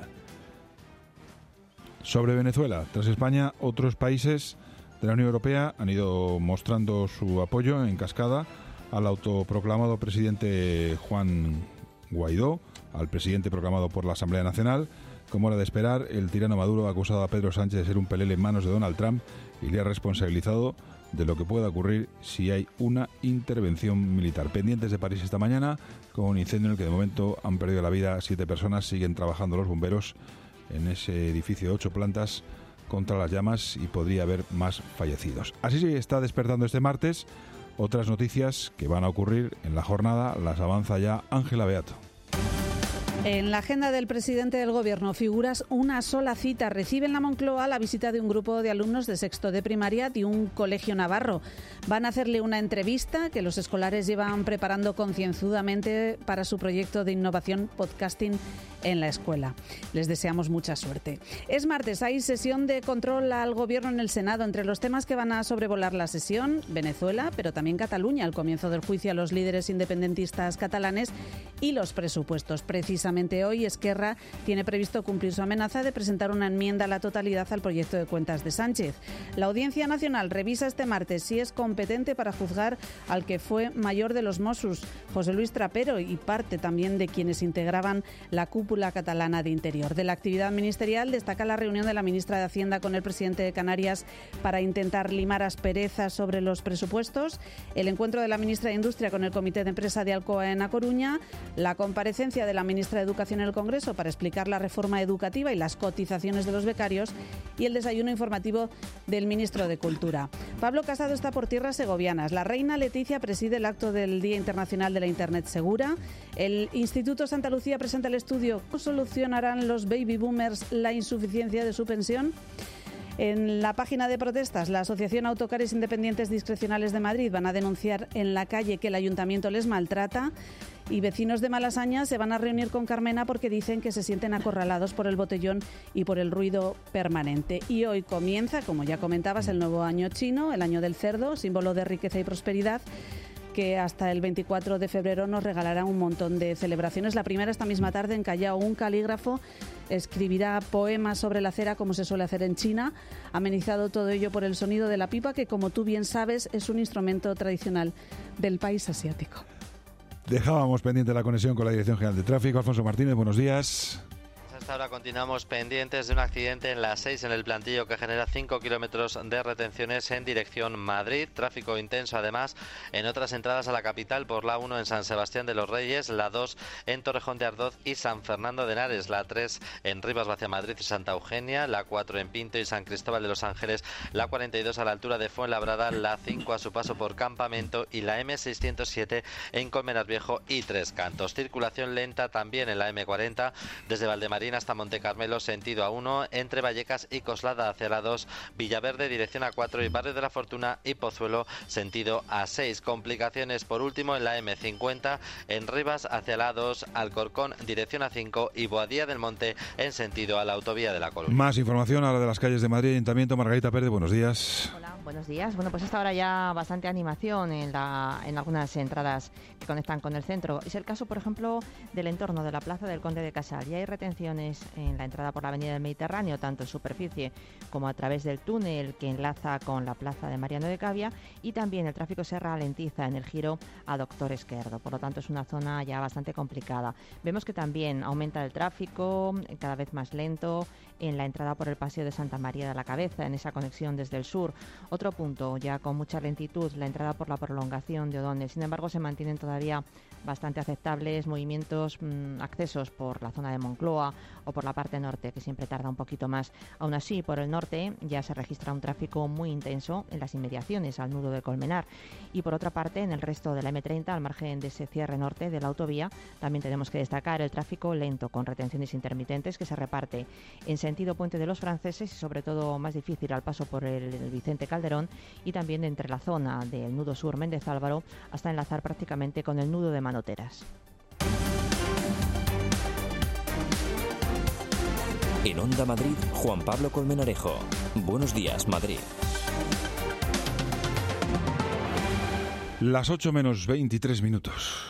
[SPEAKER 1] Sobre Venezuela, tras España, otros países de la Unión Europea han ido mostrando su apoyo en cascada al autoproclamado presidente Juan Guaidó, al presidente proclamado por la Asamblea Nacional. Como era de esperar, el tirano Maduro ha acusado a Pedro Sánchez de ser un pelele en manos de Donald Trump y le ha responsabilizado de lo que pueda ocurrir si hay una intervención militar. Pendientes de París esta mañana, con un incendio en el que de momento han perdido la vida 7 personas. Siguen trabajando los bomberos en ese edificio de 8 plantas contra las llamas y podría haber más fallecidos. Así se está despertando este martes. Otras noticias que van a ocurrir en la jornada las avanza ya Ángela Beato.
[SPEAKER 17] En la agenda del presidente del Gobierno figuras una sola cita. Recibe en la Moncloa la visita de un grupo de alumnos de sexto de primaria de un colegio navarro. Van a hacerle una entrevista que los escolares llevan preparando concienzudamente para su proyecto de innovación podcasting en la escuela. Les deseamos mucha suerte. Es martes, hay sesión de control al Gobierno en el Senado. Entre los temas que van a sobrevolar la sesión, Venezuela, pero también Cataluña, al comienzo del juicio a los líderes independentistas catalanes y los presupuestos. Precisamente hoy Esquerra tiene previsto cumplir su amenaza de presentar una enmienda a la totalidad al proyecto de cuentas de Sánchez. La Audiencia Nacional revisa este martes si es competente para juzgar al que fue mayor de los Mossos, José Luis Trapero, y parte también de quienes integraban la cúpula catalana de Interior. De la actividad ministerial destaca la reunión de la ministra de Hacienda con el presidente de Canarias para intentar limar asperezas sobre los presupuestos, el encuentro de la ministra de Industria con el Comité de Empresa de Alcoa en A Coruña, la comparecencia de la ministra de Educación en el Congreso para explicar la reforma educativa y las cotizaciones de los becarios, y el desayuno informativo del ministro de Cultura. Pablo Casado está por tierras segovianas. La reina Leticia preside el acto del Día Internacional de la Internet Segura. El Instituto Santa Lucía presenta el estudio ¿Cómo solucionarán los baby boomers la insuficiencia de su pensión? En la página de protestas, la Asociación Autocares Independientes Discrecionales de Madrid van a denunciar en la calle que el ayuntamiento les maltrata, y vecinos de Malasaña se van a reunir con Carmena porque dicen que se sienten acorralados por el botellón y por el ruido permanente. Y hoy comienza, como ya comentabas, el nuevo año chino, el año del cerdo, símbolo de riqueza y prosperidad, que hasta el 24 de febrero nos regalará un montón de celebraciones. La primera esta misma tarde en Callao. Un calígrafo escribirá poemas sobre la cera, como se suele hacer en China, amenizado todo ello por el sonido de la pipa, que, como tú bien sabes, es un instrumento tradicional del país asiático.
[SPEAKER 1] Dejábamos pendiente la conexión con la Dirección General de Tráfico. Alfonso Martínez, buenos días.
[SPEAKER 3] Ahora continuamos pendientes de un accidente en la 6 en el Plantillo que genera 5 kilómetros de retenciones en dirección Madrid. Tráfico intenso además en otras entradas a la capital por la 1 en San Sebastián de los Reyes, la 2 en Torrejón de Ardoz y San Fernando de Henares, la 3 en Rivas hacia Madrid y Santa Eugenia, la 4 en Pinto y San Cristóbal de los Ángeles, la 42 a la altura de Fuenlabrada, la 5 a su paso por Campamento y la M607 en Colmenar Viejo y Tres Cantos. Circulación lenta también en la M40 desde Valdemarina hasta Montecarmelo, sentido A1, entre Vallecas y Coslada hacia la 2, Villaverde, dirección A4 y Barrio de la Fortuna y Pozuelo, sentido A6. Complicaciones por último en la M50, en Rivas hacia la 2, Alcorcón, dirección A5 y Boadía del Monte en sentido a la autovía de La Coruña.
[SPEAKER 1] Más información ahora de las calles de Madrid Ayuntamiento. Margarita Pérez, buenos días.
[SPEAKER 4] Hola, buenos días. Bueno, pues hasta ahora ya bastante animación en algunas entradas que conectan con el centro. Es el caso, por ejemplo, del entorno de la Plaza del Conde de Casal. Ya hay retenciones en la entrada por la Avenida del Mediterráneo, tanto en superficie como a través del túnel que enlaza con la Plaza de Mariano de Cavia, y también el tráfico se ralentiza en el giro a Doctor Esquerdo. Por lo tanto, es una zona ya bastante complicada. Vemos que también aumenta el tráfico, cada vez más lento, en la entrada por el Paseo de Santa María de la Cabeza, en esa conexión desde el sur. Otro punto ya con mucha lentitud, la entrada por la prolongación de O'Donnell. Sin embargo, se mantienen todavía bastante aceptables movimientos, accesos por la zona de Moncloa o por la parte norte, que siempre tarda un poquito más. Aún así, por el norte ya se registra un tráfico muy intenso en las inmediaciones al nudo de Colmenar. Y por otra parte, en el resto de la M30, al margen de ese cierre norte de la autovía, también tenemos que destacar el tráfico lento con retenciones intermitentes que se reparte en sentido Puente de los Franceses y sobre todo más difícil al paso por el Vicente Calderón, y también entre la zona del nudo sur Méndez Álvaro hasta enlazar prácticamente con el nudo de Manoteras.
[SPEAKER 2] En Onda Madrid, Juan Pablo Colmenarejo. Buenos días, Madrid.
[SPEAKER 1] Las 8 menos 23 minutos.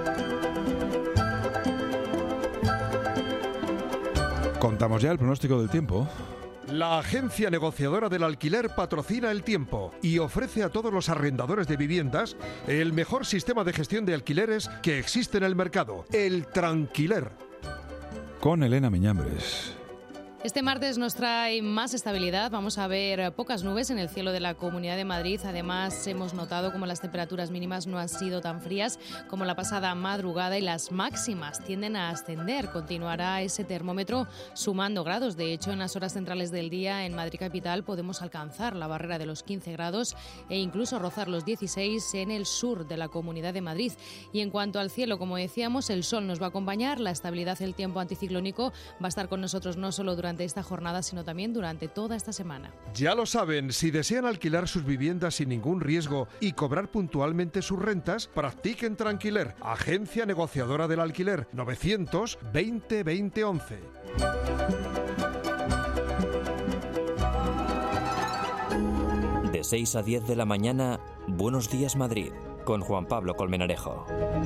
[SPEAKER 1] Contamos ya el pronóstico del tiempo.
[SPEAKER 19] La agencia negociadora del alquiler patrocina el tiempo y ofrece a todos los arrendadores de viviendas el mejor sistema de gestión de alquileres que existe en el mercado, el Tranquiler.
[SPEAKER 1] Con Elena Miñambres.
[SPEAKER 15] Este martes nos trae más estabilidad. Vamos a ver pocas nubes en el cielo de la Comunidad de Madrid. Además, hemos notado como las temperaturas mínimas no han sido tan frías como la pasada madrugada y las máximas tienden a ascender. Continuará ese termómetro sumando grados. De hecho, en las horas centrales del día en Madrid capital podemos alcanzar la barrera de los 15 grados e incluso rozar los 16 en el sur de la Comunidad de Madrid. Y en cuanto al cielo, como decíamos, el sol nos va a acompañar. La estabilidad del tiempo anticiclónico va a estar con nosotros no solo durante esta jornada, sino también durante toda esta semana.
[SPEAKER 19] Ya lo saben, si desean alquilar sus viviendas sin ningún riesgo y cobrar puntualmente sus rentas, practiquen Tranquiler, agencia negociadora del alquiler, 920 20 11.
[SPEAKER 2] De 6 a 10 de la mañana, Buenos días Madrid, con Juan Pablo Colmenarejo.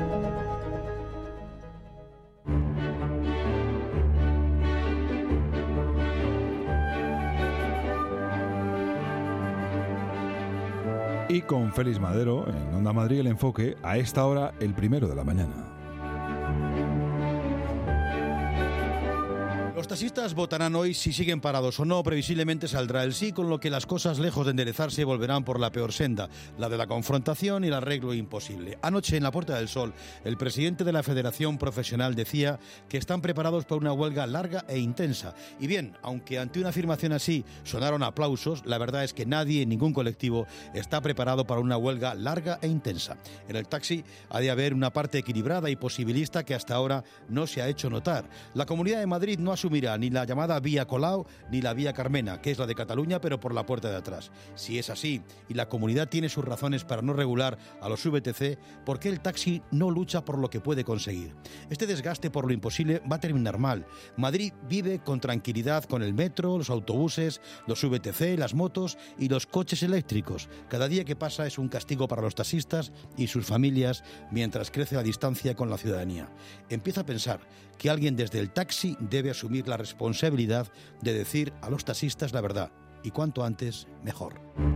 [SPEAKER 1] Y con Félix Madero, en Onda Madrid, el enfoque a esta hora, el 1 de la mañana.
[SPEAKER 20] Los
[SPEAKER 5] taxistas votarán hoy si siguen parados o no. Previsiblemente saldrá el sí, con lo que las cosas, lejos de enderezarse, volverán por la peor senda, la de la confrontación y el arreglo imposible. Anoche, en la Puerta del Sol, el presidente de la Federación Profesional decía que están preparados para una huelga larga e intensa. Y bien, aunque ante una afirmación así sonaron aplausos, la verdad es que nadie, ningún colectivo, está preparado para una huelga larga e intensa. En el taxi ha de haber una parte equilibrada y posibilista que hasta ahora no se ha hecho notar. La Comunidad de Madrid no asumirá ni la llamada Vía Colau ni la Vía Carmena, que es la de Cataluña, pero por la puerta de atrás. Si es así, y la comunidad tiene sus razones para no regular a los VTC, ¿por qué el taxi no lucha por lo que puede conseguir? Este desgaste por lo imposible va a terminar mal. Madrid vive con tranquilidad con el metro, los autobuses, los VTC, las motos y los coches eléctricos. Cada día que pasa es un castigo para los taxistas y sus familias mientras crece la distancia con la ciudadanía. Empieza a pensar que alguien desde el taxi debe asumir la responsabilidad de decir a los taxistas la verdad, y cuanto antes, mejor.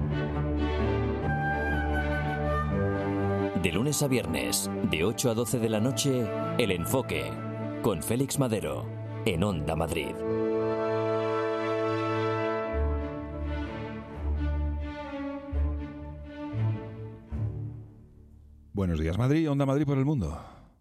[SPEAKER 2] De lunes a viernes, de 8 a 12 de la noche, El Enfoque, con Félix Madero, en Onda Madrid.
[SPEAKER 1] Buenos días, Madrid, Onda Madrid por el mundo.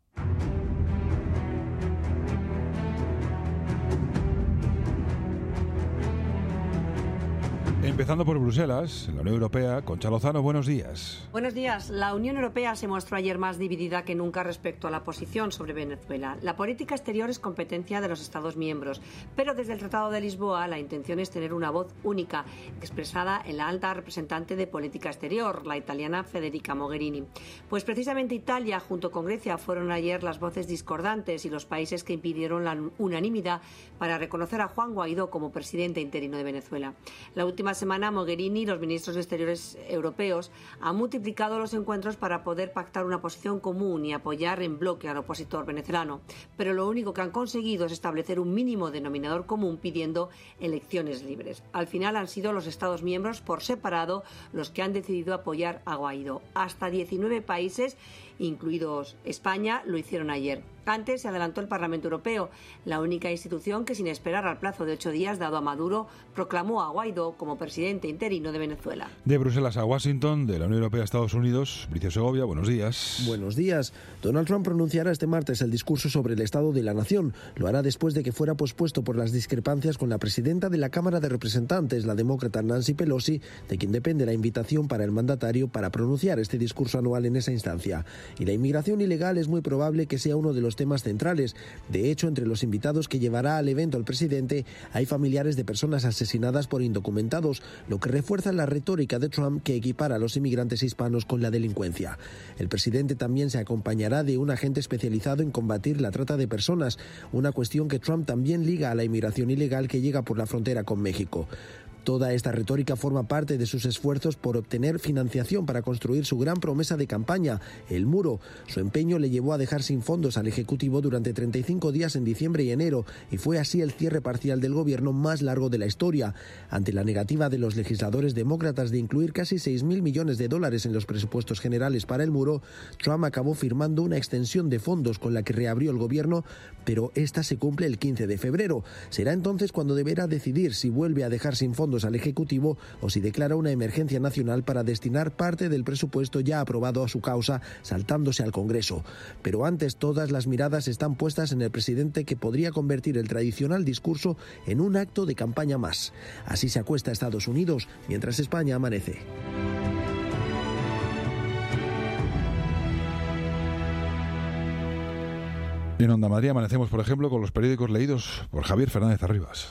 [SPEAKER 1] Empezando por Bruselas, la Unión Europea, Concha Lozano, buenos días.
[SPEAKER 6] Buenos días. La Unión Europea se mostró ayer más dividida que nunca respecto a la posición sobre Venezuela. La política exterior es competencia de los Estados miembros, pero desde el Tratado de Lisboa la intención es tener una voz única, expresada en la alta representante de política exterior, la italiana Federica Mogherini. Pues precisamente Italia, junto con Grecia, fueron ayer las voces discordantes y los países que impidieron la unanimidad para reconocer a Juan Guaidó como presidente interino de Venezuela. La última semana, Mogherini y los ministros de Exteriores europeos han multiplicado los encuentros para poder pactar una posición común y apoyar en bloque al opositor venezolano. Pero lo único que han conseguido es establecer un mínimo denominador común pidiendo elecciones libres. Al final han sido los Estados miembros por separado los que han decidido apoyar a Guaidó. Hasta 19 países, incluidos España, lo hicieron ayer. Antes se adelantó el Parlamento Europeo, la única institución que, sin esperar al plazo de 8 días dado a Maduro, proclamó a Guaidó como presidente interino de Venezuela.
[SPEAKER 1] De Bruselas a Washington, de la Unión Europea a Estados Unidos, Bricio Segovia, buenos días.
[SPEAKER 7] Buenos días. Donald Trump pronunciará este martes el discurso sobre el Estado de la Nación. Lo hará después de que fuera pospuesto por las discrepancias con la presidenta de la Cámara de Representantes, la demócrata Nancy Pelosi, de quien depende la invitación para el mandatario para pronunciar este discurso anual en esa instancia. Y la inmigración ilegal es muy probable que sea uno de los temas centrales. De hecho, entre los invitados que llevará al evento el presidente hay familiares de personas asesinadas por indocumentados, lo que refuerza la retórica de Trump que equipara a los inmigrantes hispanos con la delincuencia. El presidente también se acompañará de un agente especializado en combatir la trata de personas, una cuestión que Trump también liga a la inmigración ilegal que llega por la frontera con México. Toda esta retórica forma parte de sus esfuerzos por obtener financiación para construir su gran promesa de campaña, el muro. Su empeño le llevó a dejar sin fondos al Ejecutivo durante 35 días en diciembre y enero, y fue así el cierre parcial del gobierno más largo de la historia. Ante la negativa de los legisladores demócratas de incluir casi 6.000 millones de dólares en los presupuestos generales para el muro, Trump acabó firmando una extensión de fondos con la que reabrió el gobierno, pero esta se cumple el 15 de febrero. Será entonces cuando deberá decidir si vuelve a dejar sin fondos al Ejecutivo o si declara una emergencia nacional para destinar parte del presupuesto ya aprobado a su causa, saltándose al Congreso. Pero antes, todas las miradas están puestas en el presidente, que podría convertir el tradicional discurso en un acto de campaña más. Así se acuesta Estados Unidos, mientras España amanece.
[SPEAKER 1] En Onda Madrid amanecemos, por ejemplo, con los periódicos leídos por Javier Fernández Arribas.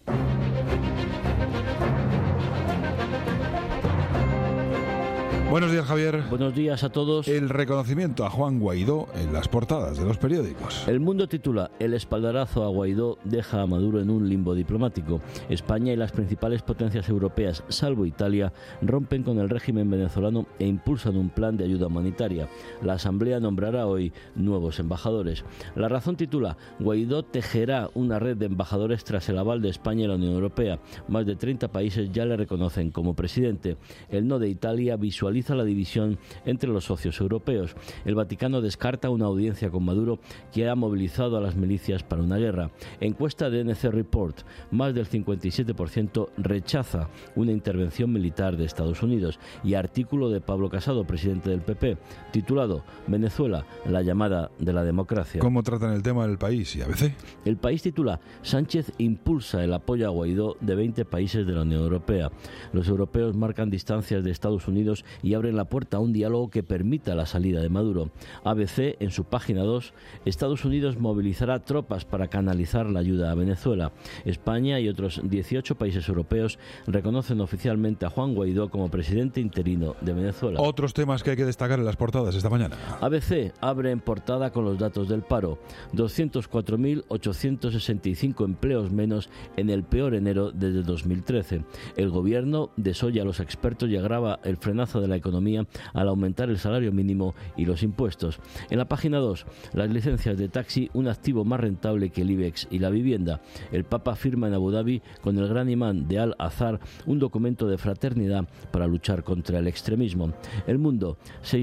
[SPEAKER 1] Buenos días, Javier.
[SPEAKER 10] Buenos días a todos.
[SPEAKER 1] El reconocimiento a Juan Guaidó en las portadas de los periódicos.
[SPEAKER 10] El Mundo titula: el espaldarazo a Guaidó deja a Maduro en un limbo diplomático. España y las principales potencias europeas, salvo Italia, rompen con el régimen venezolano e impulsan un plan de ayuda humanitaria. La Asamblea nombrará hoy nuevos embajadores. La Razón titula: Guaidó tejerá una red de embajadores tras el aval de España y la Unión Europea. Más de 30 países ya le reconocen como presidente. El No de Italia visualiza profundiza la división entre los socios europeos. El Vaticano descarta una audiencia con Maduro que ha movilizado a las milicias para una guerra. Encuesta de NC Report, más del 57% rechaza una intervención militar de Estados Unidos. Y artículo de Pablo Casado, presidente del PP, titulado Venezuela, la llamada de la democracia.
[SPEAKER 1] ¿Cómo tratan el tema del país y ABC?
[SPEAKER 10] El País titula: Sánchez impulsa el apoyo a Guaidó de 20 países de la Unión Europea. Los europeos marcan distancias de Estados Unidos y abren la puerta a un diálogo que permita la salida de Maduro. ABC, en su página 2, Estados Unidos movilizará tropas para canalizar la ayuda a Venezuela. España y otros 18 países europeos reconocen oficialmente a Juan Guaidó como presidente interino de Venezuela.
[SPEAKER 1] Otros temas que hay que destacar en las portadas esta mañana.
[SPEAKER 10] ABC abre en portada con los datos del paro. 204.865 empleos menos en el peor enero desde 2013. El gobierno desolla a los expertos y agrava el frenazo de la economía al aumentar el salario mínimo y los impuestos. En la página 2, las licencias de taxi, un activo más rentable que el IBEX y la vivienda. El Papa firma en Abu Dhabi con el gran imán de Al-Azhar un documento de fraternidad para luchar contra el extremismo. El Mundo,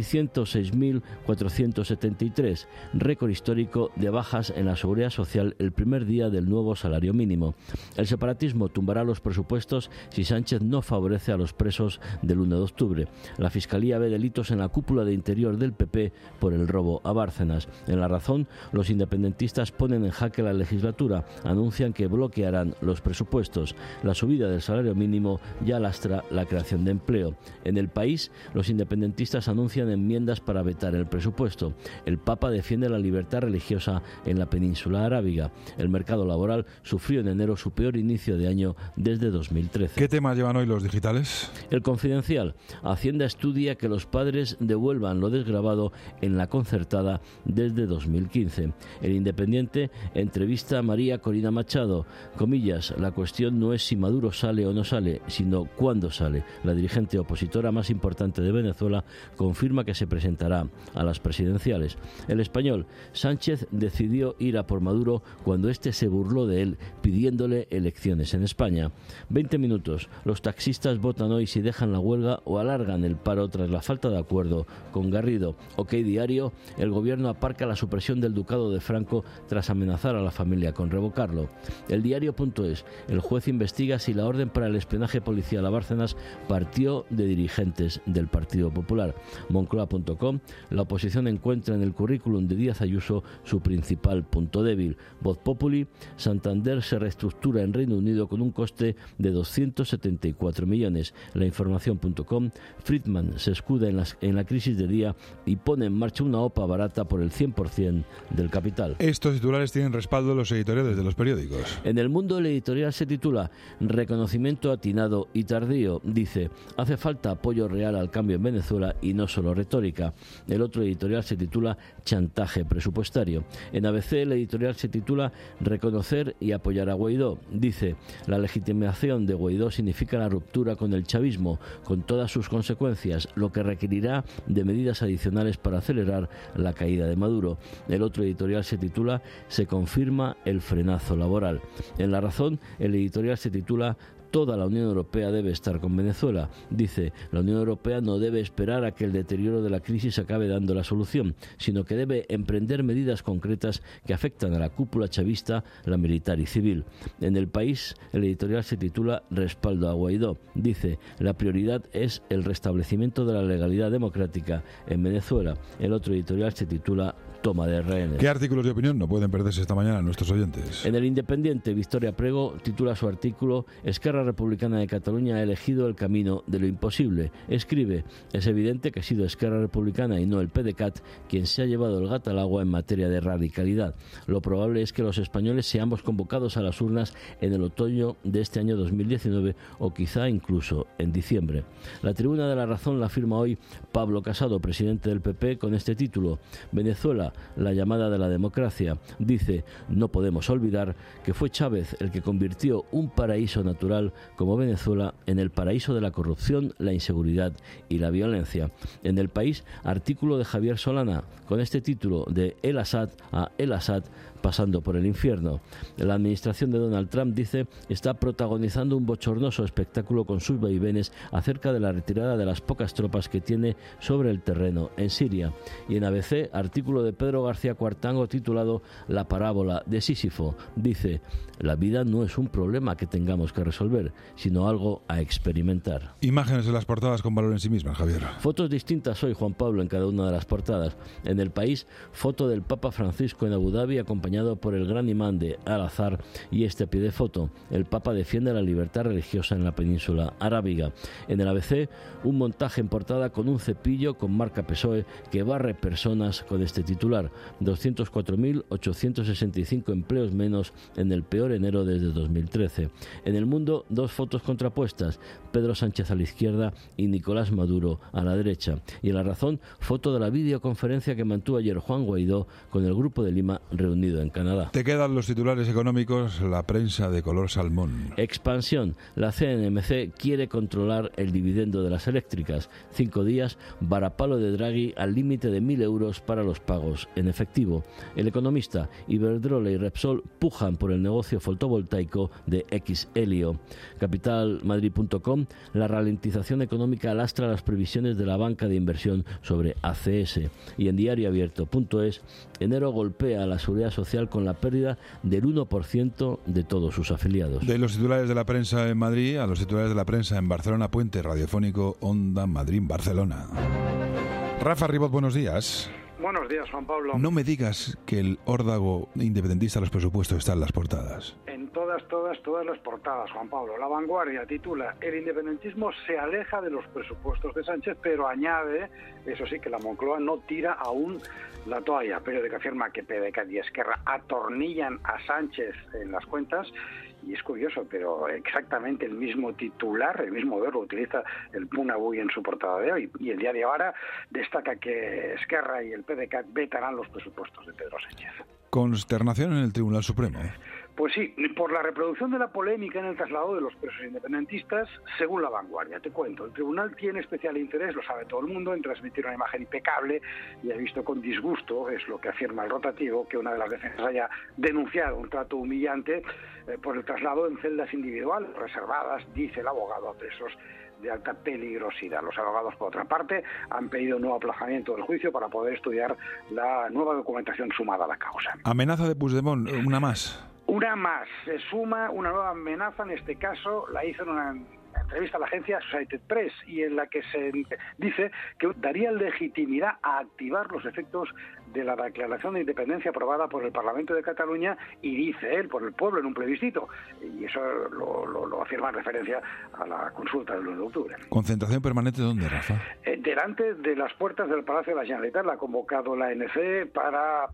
[SPEAKER 10] 606.473, récord histórico de bajas en la seguridad social el primer día del nuevo salario mínimo. El separatismo tumbará los presupuestos si Sánchez no favorece a los presos del 1 de octubre. La Fiscalía ve delitos en la cúpula de interior del PP por el robo a Bárcenas. En La Razón, los independentistas ponen en jaque la legislatura, anuncian que bloquearán los presupuestos. La subida del salario mínimo ya lastra la creación de empleo. En El País, los independentistas anuncian enmiendas para vetar el presupuesto. El Papa defiende la libertad religiosa en la península arábiga. El mercado laboral sufrió en enero su peor inicio de año desde 2013.
[SPEAKER 1] ¿Qué temas llevan hoy los digitales?
[SPEAKER 10] El Confidencial. Hacienda estudia que los padres devuelvan lo desgravado en la concertada desde 2015. El Independiente entrevista a María Corina Machado. Comillas, la cuestión no es si Maduro sale o no sale, sino cuándo sale. La dirigente opositora más importante de Venezuela confirma que se presentará a las presidenciales. El Español. Sánchez decidió ir a por Maduro cuando éste se burló de él pidiéndole elecciones en España. 20 minutos. Los taxistas votan hoy si dejan la huelga o alargan el paro tras la falta de acuerdo con Garrido. OK Diario. El gobierno aparca la supresión del ducado de Franco tras amenazar a la familia con revocarlo. El Diario.es. El juez investiga si la orden para el espionaje policial a Bárcenas partió de dirigentes del Partido Popular. Moncloa.com. La oposición encuentra en el currículum de Díaz Ayuso su principal punto débil. Voz Populi. Santander se reestructura en Reino Unido con un coste de 274 millones. Lainformación.com. Friedman se escuda en la crisis de día y pone en marcha una OPA barata por el 100% del capital.
[SPEAKER 1] Estos titulares tienen respaldo de los editoriales de los periódicos.
[SPEAKER 10] En El Mundo, el editorial se titula Reconocimiento atinado y tardío. Dice, hace falta apoyo real al cambio en Venezuela y no solo retórica. El otro editorial se titula Chantaje presupuestario. En ABC, el editorial se titula Reconocer y apoyar a Guaidó. Dice, la legitimación de Guaidó significa la ruptura con el chavismo, con todas sus consecuencias, lo que requerirá de medidas adicionales para acelerar la caída de Maduro. El otro editorial se titula Se confirma el frenazo laboral. En La Razón, el editorial se titula Toda la Unión Europea debe estar con Venezuela. Dice, la Unión Europea no debe esperar a que el deterioro de la crisis acabe dando la solución, sino que debe emprender medidas concretas que afectan a la cúpula chavista, la militar y civil. En El País, el editorial se titula Respaldo a Guaidó. Dice, la prioridad es el restablecimiento de la legalidad democrática en Venezuela. El otro editorial se titula Toma de rehenes.
[SPEAKER 1] ¿Qué artículos de opinión no pueden perderse esta mañana nuestros oyentes?
[SPEAKER 10] En El Independiente, Victoria Prego titula su artículo Esquerra Republicana de Cataluña ha elegido el camino de lo imposible. Escribe, es evidente que ha sido Esquerra Republicana y no el PDeCAT quien se ha llevado el gato al agua en materia de radicalidad. Lo probable es que los españoles seamos convocados a las urnas en el otoño de este año 2019 o quizá incluso en diciembre. La Tribuna de La Razón la firma hoy Pablo Casado, presidente del PP, con este título, Venezuela, la llamada de la democracia. Dice, no podemos olvidar que fue Chávez el que convirtió un paraíso natural como Venezuela en el paraíso de la corrupción, la inseguridad y la violencia. En El País, artículo de Javier Solana con este título, de El Assad a El Assad, pasando por el infierno. La administración de Donald Trump, dice, está protagonizando un bochornoso espectáculo con sus vaivenes acerca de la retirada de las pocas tropas que tiene sobre el terreno en Siria. Y en ABC, artículo de Pedro García Cuartango titulado La parábola de Sísifo. Dice: la vida no es un problema que tengamos que resolver, sino algo a experimentar.
[SPEAKER 1] Imágenes de las portadas con valor en sí mismas, Javier.
[SPEAKER 10] Fotos distintas hoy, Juan Pablo, en cada una de las portadas. En El País, foto del Papa Francisco en Abu Dhabi acompañado por el gran imán de Al-Azhar, y este a pie de foto: el Papa defiende la libertad religiosa en la península arábiga. En el ABC, un montaje en portada con un cepillo con marca PSOE que barre personas con este titular: 204.865 empleos menos en el peor enero desde 2013. En El Mundo, dos fotos contrapuestas: Pedro Sánchez a la izquierda y Nicolás Maduro a la derecha. Y en La Razón, foto de la videoconferencia que mantuvo ayer Juan Guaidó con el Grupo de Lima reunido en Canadá.
[SPEAKER 1] Te quedan los titulares económicos, la prensa de color salmón.
[SPEAKER 10] Expansión. La CNMC quiere controlar el dividendo de las eléctricas. 5 días, varapalo de Draghi al límite de 1.000 euros para los pagos en efectivo. El Economista. Iberdrola y Repsol pujan por el negocio fotovoltaico de X-Helio. Capitalmadrid.com. La ralentización económica lastra las previsiones de la banca de inversión sobre ACS. Y en diarioabierto.es, enero golpea a la Seguridad Social con la pérdida del 1% de todos sus afiliados.
[SPEAKER 1] De los titulares de la prensa en Madrid a los titulares de la prensa en Barcelona, puente radiofónico Onda Madrid-Barcelona. Rafa Ribot, buenos días.
[SPEAKER 8] Buenos días, Juan Pablo.
[SPEAKER 1] No me digas que el órdago independentista de los presupuestos está en las portadas.
[SPEAKER 8] En todas las portadas, Juan Pablo. La Vanguardia titula: el independentismo se aleja de los presupuestos de Sánchez, pero añade, eso sí, que la Moncloa no tira aún la toalla. Periódico afirma que PDeCAT y Esquerra atornillan a Sánchez en las cuentas. Y es curioso, pero exactamente el mismo titular, el mismo verbo utiliza el Punt Avui en su portada de hoy. Y el diario Ara destaca que Esquerra y el PDeCAT vetarán los presupuestos de Pedro Sánchez.
[SPEAKER 1] Consternación en el Tribunal Supremo.
[SPEAKER 8] Pues sí, por la reproducción de la polémica en el traslado de los presos independentistas, según La Vanguardia. Te cuento, el tribunal tiene especial interés, lo sabe todo el mundo, en transmitir una imagen impecable, y ha visto con disgusto, es lo que afirma el rotativo, que una de las defensas haya denunciado un trato humillante por el traslado en celdas individuales reservadas, dice el abogado, a presos de alta peligrosidad. Los abogados, por otra parte, han pedido un nuevo aplazamiento del juicio para poder estudiar la nueva documentación sumada a la causa.
[SPEAKER 1] Amenaza de Puigdemont, una más.
[SPEAKER 8] Una más, se suma una nueva amenaza, en este caso la hizo en una entrevista a la agencia Associated Press, y en la que se dice que daría legitimidad a activar los efectos de la declaración de independencia aprobada por el Parlamento de Cataluña, y dice él, por el pueblo en un plebiscito, y eso lo afirma en referencia a la consulta del 1 de octubre.
[SPEAKER 1] ¿Concentración permanente dónde, Rafa?
[SPEAKER 8] Delante de las puertas del Palacio de la Generalitat la ha convocado la ANC para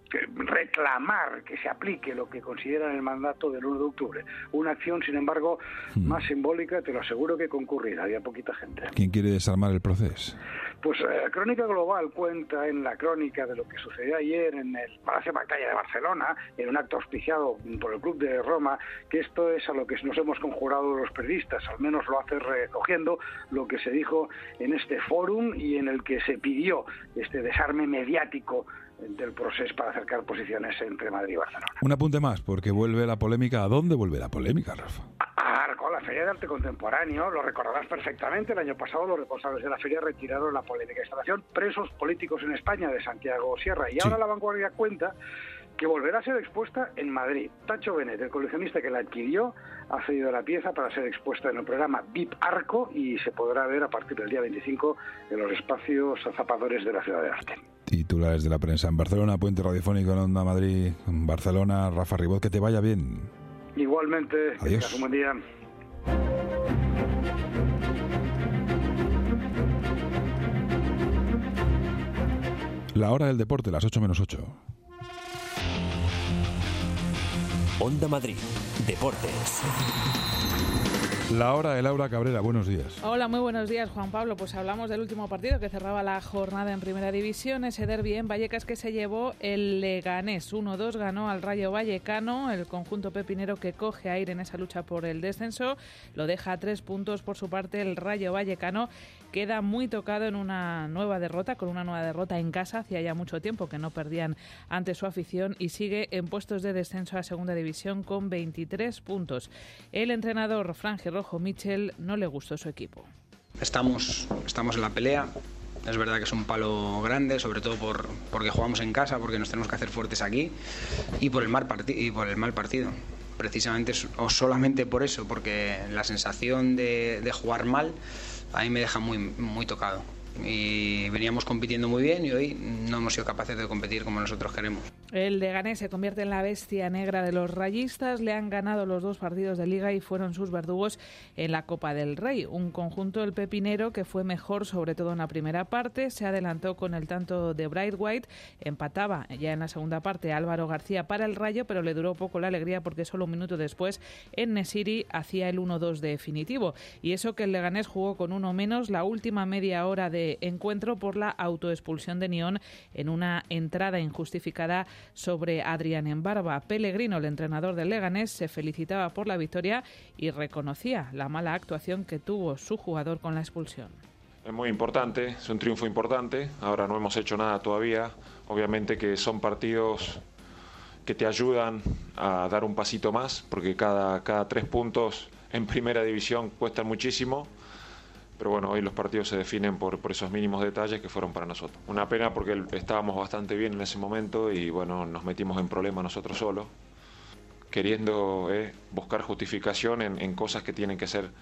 [SPEAKER 8] reclamar que se aplique lo que consideran el mandato del 1 de octubre. Una acción, sin embargo, más simbólica, te lo aseguro, que concurrida. Había poquita gente.
[SPEAKER 1] ¿Quién quiere desarmar el proceso?
[SPEAKER 8] Pues Crónica Global cuenta en la crónica de lo que sucedió ayer en el Palacio Macaya de Barcelona, en un acto auspiciado por el Club de Roma, que esto es a lo que nos hemos conjurado los periodistas, al menos lo hace recogiendo lo que se dijo en este fórum y en el que se pidió este desarme mediático del proceso para acercar posiciones entre Madrid y Barcelona.
[SPEAKER 1] Un apunte más, porque vuelve la polémica. ¿A dónde vuelve la polémica, Rafa?
[SPEAKER 8] Con la Feria de Arte Contemporáneo, lo recordarás perfectamente, el año pasado los responsables de la feria retiraron la polémica instalación Presos Políticos en España de Santiago Sierra, y ahora La Vanguardia cuenta que volverá a ser expuesta en Madrid. Tacho Benet, el coleccionista que la adquirió, ha cedido la pieza para ser expuesta en el programa VIP Arco, y se podrá ver a partir del día 25 en los espacios zapadores de la Ciudad de Arte.
[SPEAKER 1] Titulares de la prensa en Barcelona, puente radiofónico en Onda Madrid, en Barcelona. Rafa Ribot, que te vaya bien.
[SPEAKER 8] Igualmente.
[SPEAKER 1] Adiós.
[SPEAKER 8] Que tengas un buen día.
[SPEAKER 1] La hora del deporte, las 8 menos 8.
[SPEAKER 2] Onda Madrid, Deportes.
[SPEAKER 1] La hora de Laura Cabrera, buenos días.
[SPEAKER 11] Hola, muy buenos días, Juan Pablo. Pues hablamos del último partido que cerraba la jornada en Primera División, ese derbi en Vallecas que se llevó el Leganés. 1-2 ganó al Rayo Vallecano, el conjunto pepinero que coge aire en esa lucha por el descenso. Lo deja a 3 puntos por su parte el Rayo Vallecano. Queda muy tocado en una nueva derrota, con una nueva derrota en casa. Hacía ya mucho tiempo que no perdían ante su afición y sigue en puestos de descenso a Segunda División con 23 puntos. El entrenador Rojo Michel no le gustó su equipo.
[SPEAKER 20] Estamos en la pelea. Es verdad que es un palo grande, sobre todo porque jugamos en casa, porque nos tenemos que hacer fuertes aquí y por el mal partido. Precisamente o solamente por eso, porque la sensación de jugar mal a mí me deja muy tocado. Y veníamos compitiendo muy bien y hoy no hemos sido capaces de competir como nosotros queremos.
[SPEAKER 11] El Leganés se convierte en la bestia negra de los rayistas. Le han ganado los 2 partidos de Liga y fueron sus verdugos en la Copa del Rey. Un conjunto del pepinero que fue mejor, sobre todo en la primera parte. Se adelantó con el tanto de Braithwaite. Empataba ya en la segunda parte Álvaro García para el Rayo, pero le duró poco la alegría porque solo un minuto después En-Nesyri hacía el 1-2 definitivo. Y eso que el Leganés jugó con uno menos la última media hora de encuentro por la autoexpulsión de Nión en una entrada injustificada sobre Adrián Embarba. Pellegrino, el entrenador del Leganés, se felicitaba por la victoria y reconocía la mala actuación que tuvo su jugador con la expulsión.
[SPEAKER 22] Es muy importante, es un triunfo importante. Ahora no hemos hecho nada todavía. Obviamente que son partidos que te ayudan a dar un pasito más, porque cada 3 puntos en Primera División cuestan muchísimo. Pero bueno, hoy los partidos se definen por esos mínimos detalles que fueron para nosotros. Una pena porque estábamos bastante bien en ese momento y bueno, nos metimos en problemas nosotros solos, queriendo buscar justificación en cosas que tenemos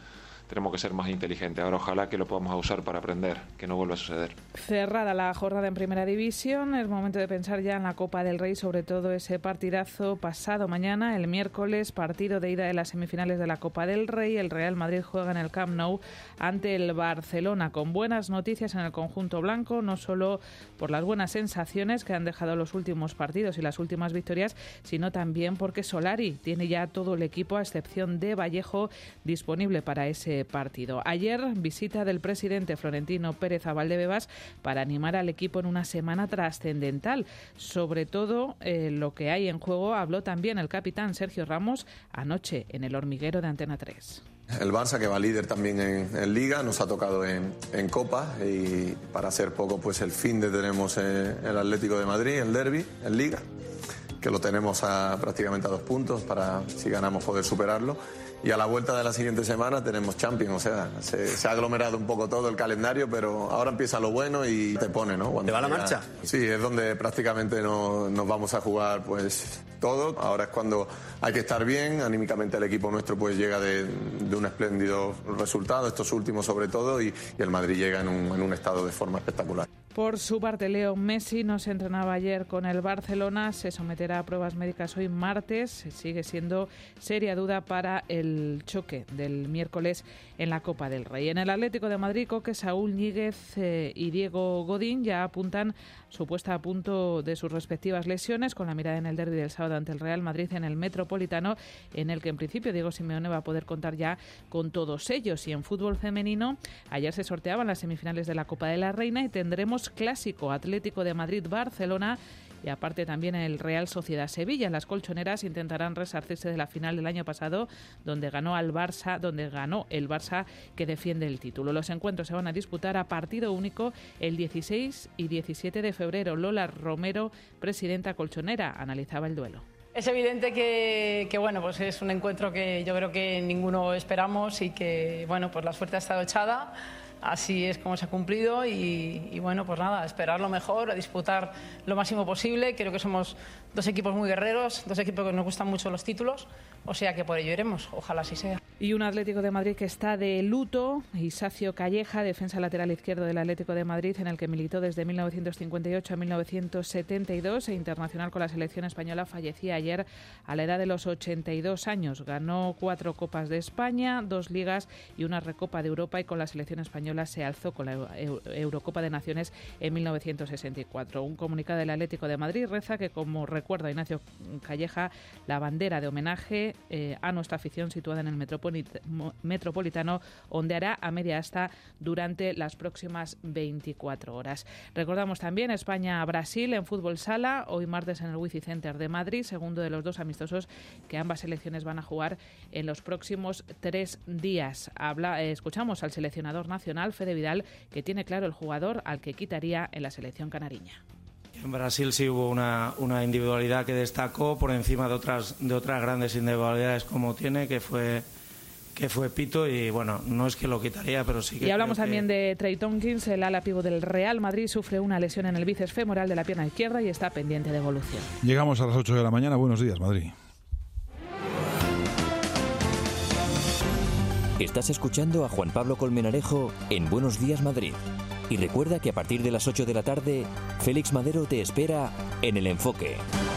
[SPEAKER 22] que ser más inteligentes. Ahora ojalá que lo podamos usar para aprender, que no vuelva a suceder.
[SPEAKER 11] Cerrada la jornada en Primera División, es momento de pensar ya en la Copa del Rey, sobre todo ese partidazo pasado mañana, el miércoles, partido de ida de las semifinales de la Copa del Rey. El Real Madrid juega en el Camp Nou ante el Barcelona, con buenas noticias en el conjunto blanco, no solo por las buenas sensaciones que han dejado los últimos partidos y las últimas victorias, sino también porque Solari tiene ya todo el equipo, a excepción de Vallejo, disponible para ese partido. Ayer, visita del presidente Florentino Pérez a Valdebebas para animar al equipo en una semana trascendental. Sobre todo lo que hay en juego habló también el capitán Sergio Ramos anoche en el hormiguero de Antena 3.
[SPEAKER 23] El Barça, que va líder también en Liga, nos ha tocado en Copa, y para hacer poco, pues el finde tenemos el Atlético de Madrid, el derbi, en Liga, que lo tenemos prácticamente a 2 puntos para, si ganamos, poder superarlo. Y a la vuelta de la siguiente semana tenemos Champions, o sea, se ha aglomerado un poco todo el calendario, pero ahora empieza lo bueno y te pone, ¿no?
[SPEAKER 24] ¿Te va la marcha?
[SPEAKER 23] Sí, es donde prácticamente nos vamos a jugar pues todo. Ahora es cuando hay que estar bien, anímicamente el equipo nuestro pues llega de un espléndido resultado, estos últimos sobre todo, y el Madrid llega en un estado de forma espectacular.
[SPEAKER 11] Por su parte, Leo Messi no se entrenaba ayer con el Barcelona, se someterá a pruebas médicas hoy martes. Sigue siendo seria duda para el choque del miércoles en la Copa del Rey. En el Atlético de Madrid, Coque, Saúl Ñíguez y Diego Godín ya apuntan su puesta a punto de sus respectivas lesiones, con la mirada en el derbi del sábado ante el Real Madrid en el Metropolitano, en el que en principio Diego Simeone va a poder contar ya con todos ellos. Y en fútbol femenino, ayer se sorteaban las semifinales de la Copa de la Reina y tendremos clásico Atlético de Madrid-Barcelona y aparte también el Real Sociedad-Sevilla. Las colchoneras intentarán resarcirse de la final del año pasado, donde ganó el Barça que defiende el título. Los encuentros se van a disputar a partido único el 16 y 17 de febrero. Lola Romero, presidenta colchonera, analizaba el duelo.
[SPEAKER 25] Es evidente que bueno, pues es un encuentro que yo creo que ninguno esperamos y que bueno, pues la suerte ha estado echada. Así es como se ha cumplido y bueno, pues nada, a esperar lo mejor, a disputar lo máximo posible. Creo que somos 2 equipos muy guerreros, 2 equipos que nos gustan mucho los títulos, o sea que por ello iremos, ojalá así sea.
[SPEAKER 11] Y un Atlético de Madrid que está de luto. Isacio Calleja, defensa lateral izquierdo del Atlético de Madrid, en el que militó desde 1958 a 1972 e internacional con la selección española, fallecía ayer a la edad de los 82 años. Ganó 4 Copas de España, 2 Ligas y una Recopa de Europa, y con la selección española española se alzó con la Eurocopa de Naciones en 1964. Un comunicado del Atlético de Madrid reza que, como recuerda Ignacio Calleja, la bandera de homenaje a nuestra afición situada en el Metropolitano ondeará a media asta durante las próximas 24 horas. Recordamos también España-Brasil en fútbol sala, hoy martes en el Wizzing Center de Madrid, segundo de los dos amistosos que ambas selecciones van a jugar en los próximos 3 días. Escuchamos al seleccionador nacional, Fede Vidal, que tiene claro el jugador al que quitaría en la selección canariña.
[SPEAKER 9] En Brasil sí hubo una individualidad que destacó por encima de otras grandes individualidades como tiene, que fue Pito, y bueno, no es que lo quitaría, pero sí que...
[SPEAKER 11] Y hablamos también de Trey Tompkins, el ala pívot del Real Madrid, sufre una lesión en el bíceps femoral de la pierna izquierda y está pendiente de evolución.
[SPEAKER 1] Llegamos a las 8 de la mañana. Buenos días, Madrid.
[SPEAKER 2] Estás escuchando a Juan Pablo Colmenarejo en Buenos Días, Madrid. Y recuerda que a partir de las 8 de la tarde, Félix Madero te espera en El Enfoque.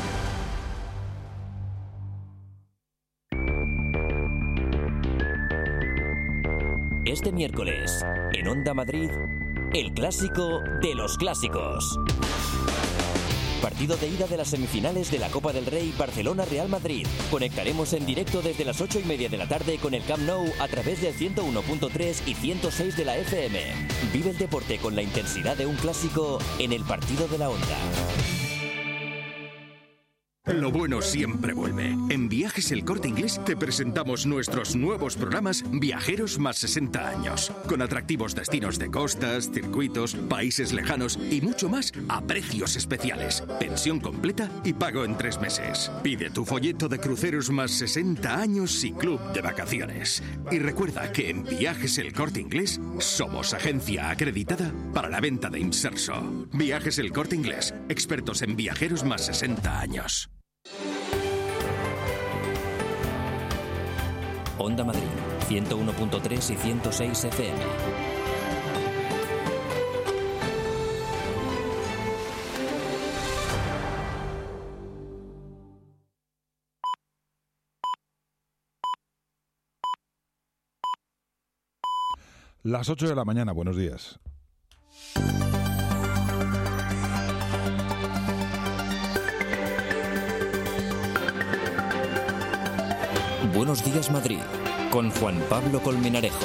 [SPEAKER 2] Este miércoles, en Onda Madrid, el clásico de los clásicos. Partido de ida de las semifinales de la Copa del Rey Barcelona-Real Madrid. Conectaremos en directo desde las 8:30 de la tarde con el Camp Nou a través del 101.3 y 106 de la FM. Vive el deporte con la intensidad de un clásico en el partido de la Onda.
[SPEAKER 14] Lo bueno siempre vuelve. En Viajes El Corte Inglés te presentamos nuestros nuevos programas Viajeros más 60 años, con atractivos destinos de costas, circuitos, países lejanos y mucho más a precios especiales. Pensión completa y pago en 3 meses. Pide tu folleto de cruceros más 60 años y club de vacaciones. Y recuerda que en Viajes El Corte Inglés somos agencia acreditada para la venta de inserso. Viajes El Corte Inglés, expertos en viajeros más 60 años.
[SPEAKER 2] Onda Madrid, 101.3 y 106 FM.
[SPEAKER 1] Las 8 de la mañana, buenos días.
[SPEAKER 2] Buenos días, Madrid, con Juan Pablo Colmenarejo.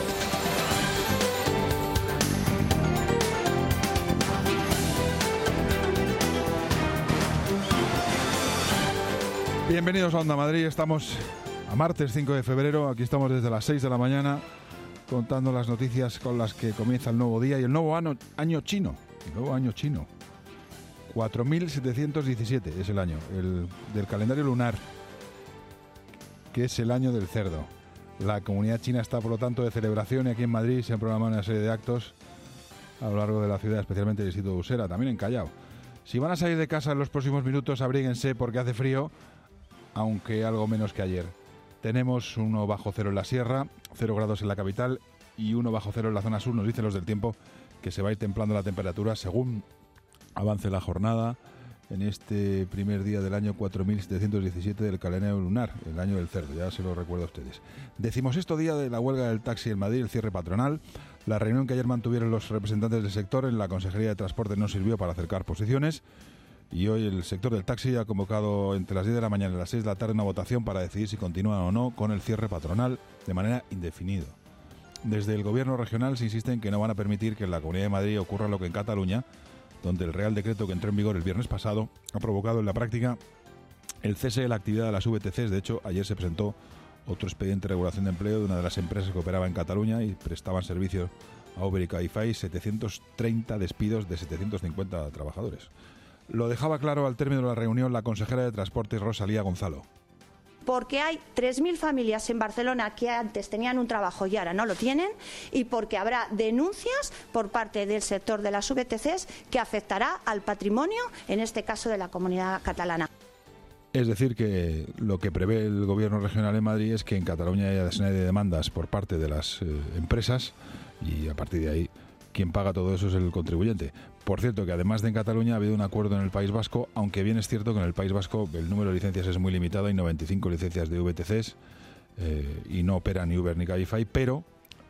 [SPEAKER 1] Bienvenidos a Onda Madrid, estamos a martes 5 de febrero, aquí estamos desde las 6 de la mañana contando las noticias con las que comienza el nuevo día y el nuevo año chino. 4.717 es el año, el del calendario lunar, que es el año del cerdo. La comunidad china está, por lo tanto, de celebración y aquí en Madrid se han programado una serie de actos a lo largo de la ciudad, especialmente el distrito de Usera, también en Callao. Si van a salir de casa en los próximos minutos, abríguense porque hace frío, aunque algo menos que ayer. Tenemos 1 bajo cero en la sierra, 0 grados en la capital y 1 bajo cero en la zona sur. Nos dicen los del tiempo que se va a ir templando la temperatura según avance la jornada en este primer día del año 4717 del calendario lunar, el año del cerdo, ya se lo recuerdo a ustedes. 16º día de la huelga del taxi en Madrid, el cierre patronal. La reunión que ayer mantuvieron los representantes del sector en la Consejería de Transporte no sirvió para acercar posiciones y hoy el sector del taxi ha convocado entre las 10 de la mañana y las 6 de la tarde una votación para decidir si continúan o no con el cierre patronal de manera indefinida. Desde el gobierno regional se insiste en que no van a permitir que en la Comunidad de Madrid ocurra lo que en Cataluña, donde el Real Decreto que entró en vigor el viernes pasado ha provocado en la práctica el cese de la actividad de las VTCs. De hecho, ayer se presentó otro expediente de regulación de empleo de una de las empresas que operaba en Cataluña y prestaban servicios a Uber y Cabify, 730 despidos de 750 trabajadores. Lo dejaba claro al término de la reunión la consejera de Transportes, Rosalía Gonzalo.
[SPEAKER 12] Porque hay 3.000 familias en Barcelona que antes tenían un trabajo y ahora no lo tienen, y porque habrá denuncias por parte del sector de las VTCs que afectará al patrimonio, en este caso de la comunidad catalana.
[SPEAKER 1] Es decir, que lo que prevé el gobierno regional en Madrid es que en Cataluña haya una serie de demandas por parte de las empresas y a partir de ahí quien paga todo eso es el contribuyente. Por cierto, que además de en Cataluña ha habido un acuerdo en el País Vasco, aunque bien es cierto que en el País Vasco el número de licencias es muy limitado, hay 95 licencias de VTCs y no operan ni Uber ni Cabify, pero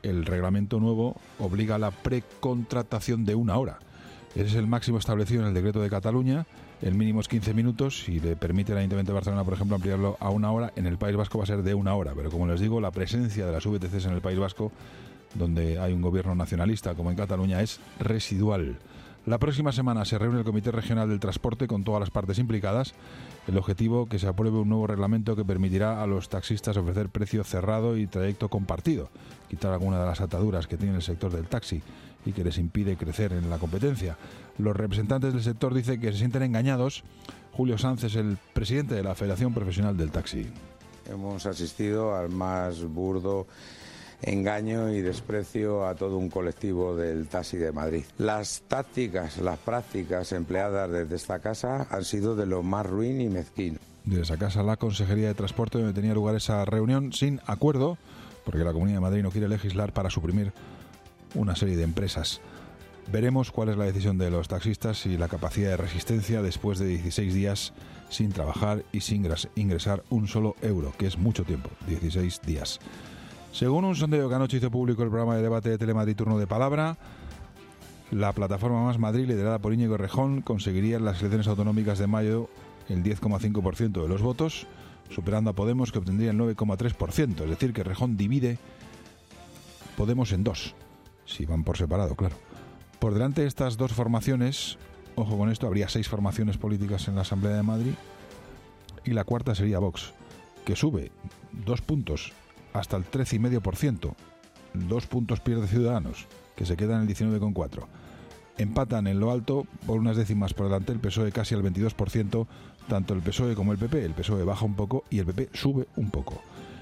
[SPEAKER 1] el reglamento nuevo obliga a la precontratación de 1 hora. Ese es el máximo establecido en el decreto de Cataluña. El mínimo es 15 minutos y le permite al Ayuntamiento de Barcelona, por ejemplo, ampliarlo a 1 hora. En el País Vasco va a ser de 1 hora, pero como les digo, la presencia de las VTCs en el País Vasco, donde hay un gobierno nacionalista como en Cataluña, es residual. La próxima semana se reúne el Comité Regional del Transporte con todas las partes implicadas. El objetivo, que se apruebe un nuevo reglamento que permitirá a los taxistas ofrecer precio cerrado y trayecto compartido, quitar alguna de las ataduras que tiene el sector del taxi y que les impide crecer en la competencia. Los representantes del sector dicen que se sienten engañados. Julio Sanz es el presidente de la Federación Profesional del Taxi.
[SPEAKER 13] Hemos asistido al más burdo engaño y desprecio a todo un colectivo del taxi de Madrid. Las tácticas, las prácticas empleadas desde esta casa han sido de lo más ruin y mezquino.
[SPEAKER 1] Desde esa casa, la Consejería de Transporte, donde tenía lugar esa reunión sin acuerdo, porque la Comunidad de Madrid no quiere legislar para suprimir una serie de empresas. Veremos cuál es la decisión de los taxistas y la capacidad de resistencia después de 16 días sin trabajar y sin ingresar un solo euro, que es mucho tiempo, 16 días. Según un sondeo que anoche hizo público el programa de debate de Telemadrid Turno de Palabra, la plataforma Más Madrid, liderada por Íñigo Errejón, conseguiría en las elecciones autonómicas de mayo el 10,5% de los votos, superando a Podemos, que obtendría el 9,3%. Es decir, que Errejón divide Podemos en dos, si van por separado, claro. Por delante de estas dos formaciones, ojo con esto, habría 6 formaciones políticas en la Asamblea de Madrid, y la cuarta sería Vox, que sube 2 puntos hasta el 13,5%. 2 puntos pierde Ciudadanos, que se queda en el 19,4%. Empatan en lo alto por unas décimas por delante el PSOE, casi al 22%, tanto el PSOE como el PP. El PSOE baja un poco y el PP sube un poco.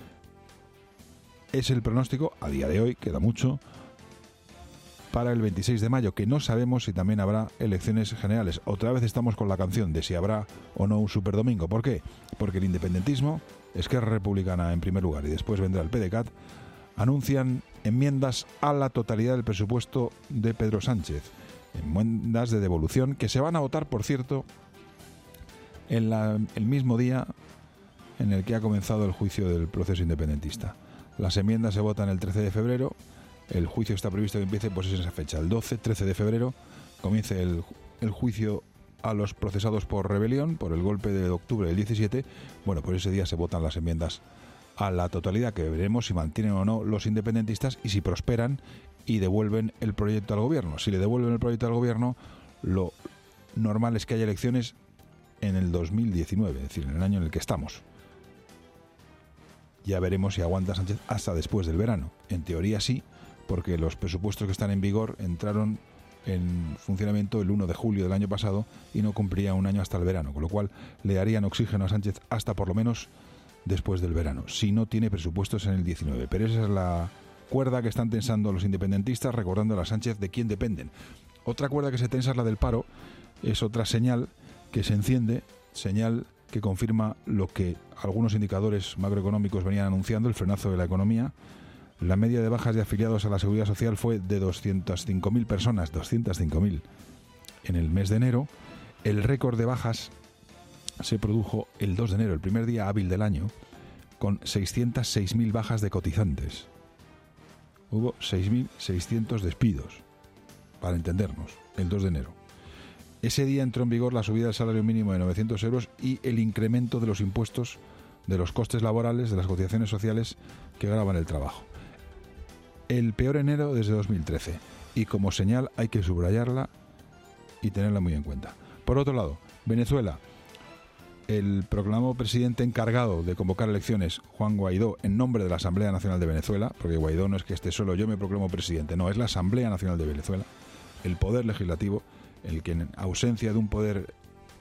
[SPEAKER 1] Es el pronóstico, a día de hoy, queda mucho, para el 26 de mayo, que no sabemos si también habrá elecciones generales. Otra vez estamos con la canción de si habrá o no un superdomingo. ¿Por qué? Porque el independentismo, Esquerra Republicana en primer lugar y después vendrá el PDeCAT, anuncian enmiendas a la totalidad del presupuesto de Pedro Sánchez. Enmiendas de devolución que se van a votar, por cierto, en el mismo día en el que ha comenzado el juicio del proceso independentista. Las enmiendas se votan el 13 de febrero. El juicio está previsto que empiece pues en esa fecha, el 13 de febrero, comience el juicio a los procesados por rebelión, por el golpe de octubre del 17. Bueno, pues ese día se votan las enmiendas a la totalidad, que veremos si mantienen o no los independentistas y si prosperan y devuelven el proyecto al gobierno. Si le devuelven el proyecto al gobierno, lo normal es que haya elecciones en el 2019, es decir, en el año en el que estamos. Ya veremos si aguanta Sánchez hasta después del verano. En teoría sí, porque los presupuestos que están en vigor entraron en funcionamiento el 1 de julio del año pasado y no cumpliría un año hasta el verano, con lo cual le darían oxígeno a Sánchez hasta por lo menos después del verano, si no tiene presupuestos en el 19. Pero esa es la cuerda que están tensando los independentistas, recordando a Sánchez de quién dependen. Otra cuerda que se tensa es la del paro, es otra señal que se enciende, señal que confirma lo que algunos indicadores macroeconómicos venían anunciando, el frenazo de la economía. La media de bajas de afiliados a la Seguridad Social fue de 205.000 personas, 205.000 en el mes de enero. El récord de bajas se produjo el 2 de enero, el primer día hábil del año, con 606.000 bajas de cotizantes. Hubo 6.600 despidos, para entendernos, el 2 de enero. Ese día entró en vigor la subida del salario mínimo de 900 euros y el incremento de los impuestos, de los costes laborales, de las cotizaciones sociales que gravan el trabajo. El peor enero desde 2013, y como señal hay que subrayarla y tenerla muy en cuenta. Por otro lado, Venezuela, el proclamado presidente encargado de convocar elecciones, Juan Guaidó, en nombre de la Asamblea Nacional de Venezuela, porque Guaidó no es que esté solo, yo me proclamo presidente, no, es la Asamblea Nacional de Venezuela, el poder legislativo, el que en ausencia de un poder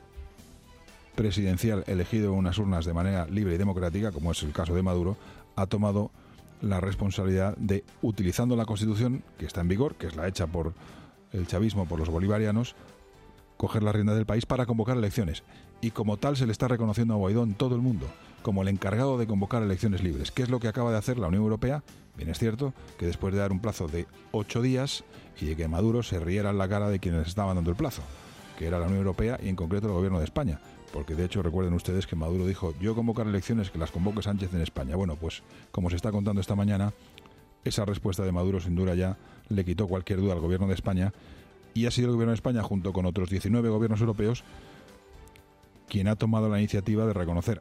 [SPEAKER 1] presidencial elegido en unas urnas de manera libre y democrática, como es el caso de Maduro, ha tomado la responsabilidad de, utilizando la Constitución que está en vigor, que es la hecha por el chavismo, por los bolivarianos, coger la rienda del país para convocar elecciones. Y como tal se le está reconociendo a Guaidó en todo el mundo, como el encargado de convocar elecciones libres. ¿Qué es lo que acaba de hacer la Unión Europea? Bien, es cierto que después de dar un plazo de 8 días y de que Maduro se riera en la cara de quienes estaban dando el plazo, que era la Unión Europea y en concreto el gobierno de España. Porque de hecho recuerden ustedes que Maduro dijo, yo convocar elecciones que las convoque Sánchez en España. Bueno, pues como se está contando esta mañana, esa respuesta de Maduro sin duda ya le quitó cualquier duda al gobierno de España, y ha sido el gobierno de España, junto con otros 19 gobiernos europeos, quien ha tomado la iniciativa de reconocer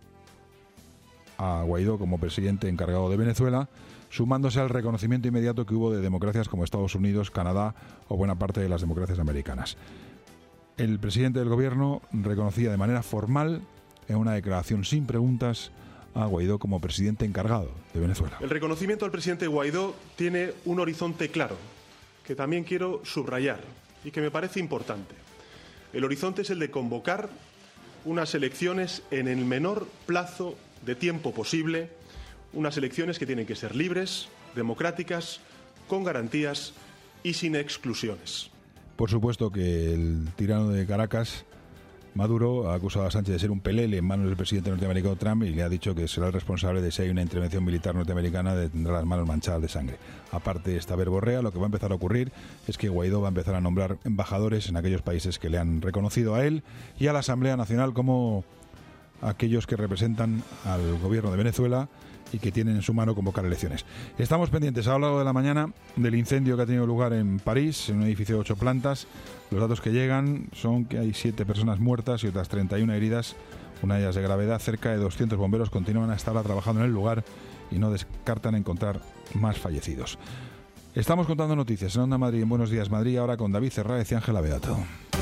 [SPEAKER 1] a Guaidó como presidente encargado de Venezuela, sumándose al reconocimiento inmediato que hubo de democracias como Estados Unidos, Canadá o buena parte de las democracias americanas. El presidente del gobierno reconocía de manera formal, en una declaración sin preguntas, a Guaidó como presidente encargado de Venezuela.
[SPEAKER 16] El reconocimiento al presidente Guaidó tiene un horizonte claro, que también quiero subrayar y que me parece importante. El horizonte es el de convocar unas elecciones en el menor plazo de tiempo posible, unas elecciones que tienen que ser libres, democráticas, con garantías y sin exclusiones.
[SPEAKER 1] Por supuesto que el tirano de Caracas, Maduro, ha acusado a Sánchez de ser un pelele en manos del presidente norteamericano Trump y le ha dicho que será el responsable de si hay una intervención militar norteamericana de tener las manos manchadas de sangre. Aparte de esta verborrea, lo que va a empezar a ocurrir es que Guaidó va a empezar a nombrar embajadores en aquellos países que le han reconocido a él y a la Asamblea Nacional como aquellos que representan al gobierno de Venezuela y que tienen en su mano convocar elecciones. Estamos pendientes a lo largo de la mañana del incendio que ha tenido lugar en París, en un edificio de 8 plantas. Los datos que llegan son que hay 7 personas muertas y otras 31 heridas, una de ellas de gravedad. Cerca de 200 bomberos continúan hasta ahora trabajando en el lugar y no descartan encontrar más fallecidos. Estamos contando noticias en Onda Madrid, en Buenos Días Madrid, ahora con David Cerrades y Ángela Beato.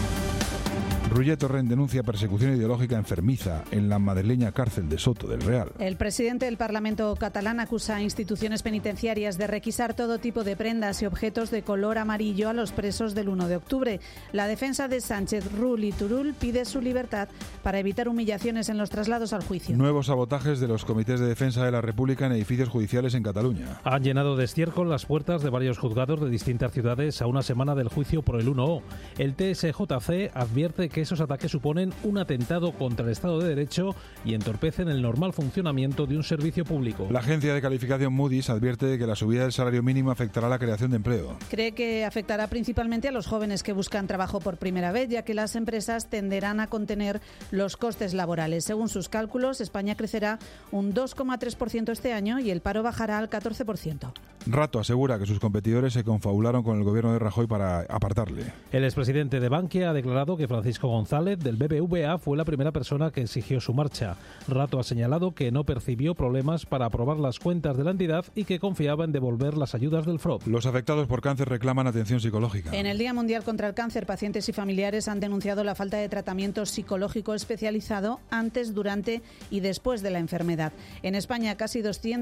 [SPEAKER 1] Roger Torrent denuncia persecución ideológica enfermiza en la madrileña cárcel de Soto del Real.
[SPEAKER 17] El presidente del Parlamento catalán acusa a instituciones penitenciarias de requisar todo tipo de prendas y objetos de color amarillo a los presos del 1 de octubre. La defensa de Sánchez, Rull y Turull pide su libertad para evitar humillaciones en los traslados al juicio.
[SPEAKER 1] Nuevos sabotajes de los comités de defensa de la República en edificios judiciales en Cataluña.
[SPEAKER 18] Han llenado de estiércol las puertas de varios juzgados de distintas ciudades a una semana del juicio por el 1O. El TSJC advierte que esos ataques suponen un atentado contra el Estado de Derecho y entorpecen el normal funcionamiento de un servicio público.
[SPEAKER 1] La agencia de calificación Moody's advierte que la subida del salario mínimo afectará la creación de empleo.
[SPEAKER 17] Cree que afectará principalmente a los jóvenes que buscan trabajo por primera vez, ya que las empresas tenderán a contener los costes laborales. Según sus cálculos, España crecerá un 2,3% este año y el paro bajará al 14%.
[SPEAKER 1] Rato asegura que sus competidores se confabularon con el gobierno de Rajoy para apartarle.
[SPEAKER 18] El expresidente de Bankia ha declarado que Francisco González del BBVA fue la primera persona que exigió su marcha. Rato ha señalado que no percibió problemas para aprobar las cuentas de la entidad y que confiaba en devolver las ayudas del FROB.
[SPEAKER 1] Los afectados por cáncer reclaman atención psicológica.
[SPEAKER 17] En el Día Mundial contra el Cáncer, pacientes y familiares han denunciado la falta de tratamiento psicológico especializado antes, durante y después de la enfermedad. En España, casi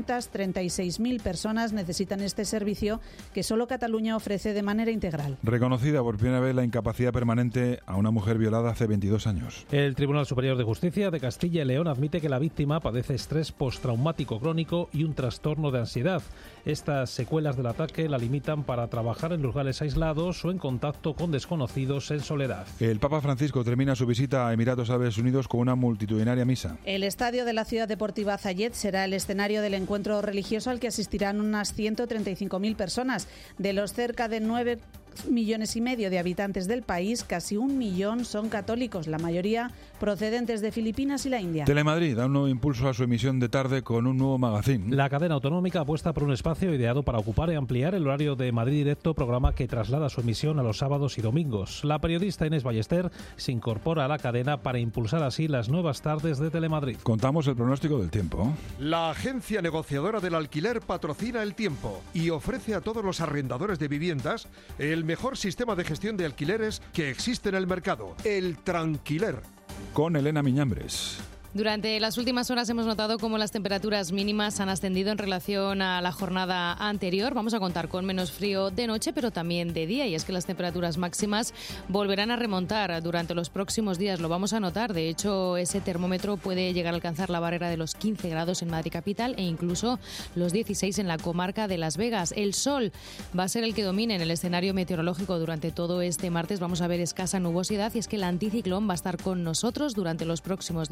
[SPEAKER 17] 236.000 personas necesitan este servicio que solo Cataluña ofrece de manera integral.
[SPEAKER 1] Reconocida por primera vez la incapacidad permanente a una mujer violada hace 22 años.
[SPEAKER 18] El Tribunal Superior de Justicia de Castilla y León admite que la víctima padece estrés postraumático crónico y un trastorno de ansiedad. Estas secuelas del ataque la limitan para trabajar en lugares aislados o en contacto con desconocidos en soledad.
[SPEAKER 1] El Papa Francisco termina su visita a Emiratos Árabes Unidos con una multitudinaria misa.
[SPEAKER 17] El estadio de la ciudad deportiva Zayed será el escenario del encuentro religioso al que asistirán unas 135.000 personas. De los cerca de 9,5 millones de habitantes del país, casi 1 millón son católicos, la mayoría procedentes de Filipinas y la India.
[SPEAKER 1] Telemadrid da un nuevo impulso a su emisión de tarde con un nuevo magazine.
[SPEAKER 18] La cadena autonómica apuesta por un espacio ideado para ocupar y ampliar el horario de Madrid Directo, programa que traslada su emisión a los sábados y domingos. La periodista Inés Ballester se incorpora a la cadena para impulsar así las nuevas tardes de Telemadrid.
[SPEAKER 1] Contamos el pronóstico del tiempo.
[SPEAKER 19] La agencia negociadora del alquiler patrocina el tiempo y ofrece a todos los arrendadores de viviendas el mejor sistema de gestión de alquileres que existe en el mercado, el Tranquiler.
[SPEAKER 1] Con Elena Miñambres.
[SPEAKER 15] Durante las últimas horas hemos notado cómo las temperaturas mínimas han ascendido en relación a la jornada anterior. Vamos a contar con menos frío de noche, pero también de día. Y es que las temperaturas máximas volverán a remontar durante los próximos días. Lo vamos a notar. De hecho, ese termómetro puede llegar a alcanzar la barrera de los 15 grados en Madrid capital e incluso los 16 en la comarca de Las Vegas. El sol va a ser el que domine en el escenario meteorológico durante todo este martes. Vamos a ver escasa nubosidad y es que el anticiclón va a estar con nosotros durante los próximos días. Por lo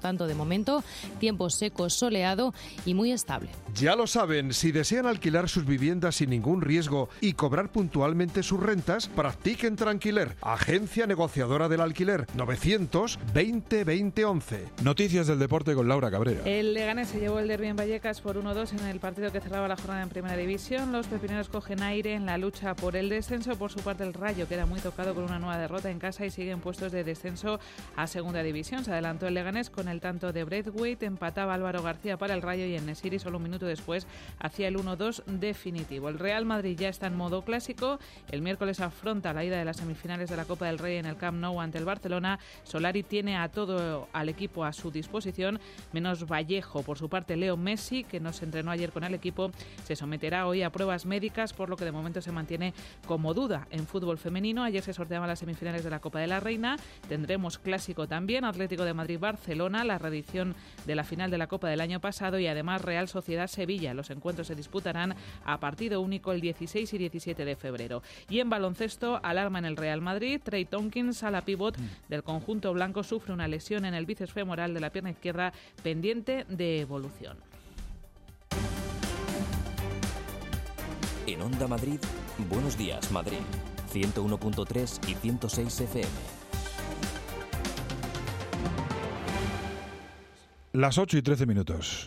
[SPEAKER 15] tanto, de momento, tiempo seco, soleado y muy estable.
[SPEAKER 19] Ya lo saben, si desean alquilar sus viviendas sin ningún riesgo y cobrar puntualmente sus rentas, practiquen Tranquiler, agencia negociadora del alquiler, 920 20 11.
[SPEAKER 1] Noticias del deporte con Laura Cabrera.
[SPEAKER 11] El Leganés se llevó el derbi en Vallecas por 1-2 en el partido que cerraba la jornada en Primera División. Los pepineros cogen aire en la lucha por el descenso. Por su parte, el Rayo queda muy tocado con una nueva derrota en casa y sigue en puestos de descenso a Segunda División. Se adelantó el Leganés con el tanto de Braithwaite, empataba Álvaro García para el Rayo y en Nesiri solo un minuto después hacía el 1-2 definitivo. El Real Madrid ya está en modo clásico. El miércoles afronta la ida de las semifinales de la Copa del Rey en el Camp Nou ante el Barcelona. Solari tiene a todo al equipo a su disposición, menos Vallejo. Por su parte, Leo Messi, que no se entrenó ayer con el equipo, se someterá hoy a pruebas médicas, por lo que de momento se mantiene como duda. En fútbol femenino, ayer se sorteaban las semifinales de la Copa de la Reina. Tendremos clásico también, Atlético de Madrid-Barcelona, la reedición de la final de la Copa del año pasado, y además Real Sociedad-Sevilla. Los encuentros se disputarán a partido único el 16 y 17 de febrero. Y en baloncesto, alarma en el Real Madrid. Trey Tompkins, ala pívot del conjunto blanco, sufre una lesión en el bíceps femoral de la pierna izquierda pendiente de evolución.
[SPEAKER 2] En Onda Madrid, Buenos Días Madrid, 101.3 y 106 FM.
[SPEAKER 1] Las 8 y 13 minutos.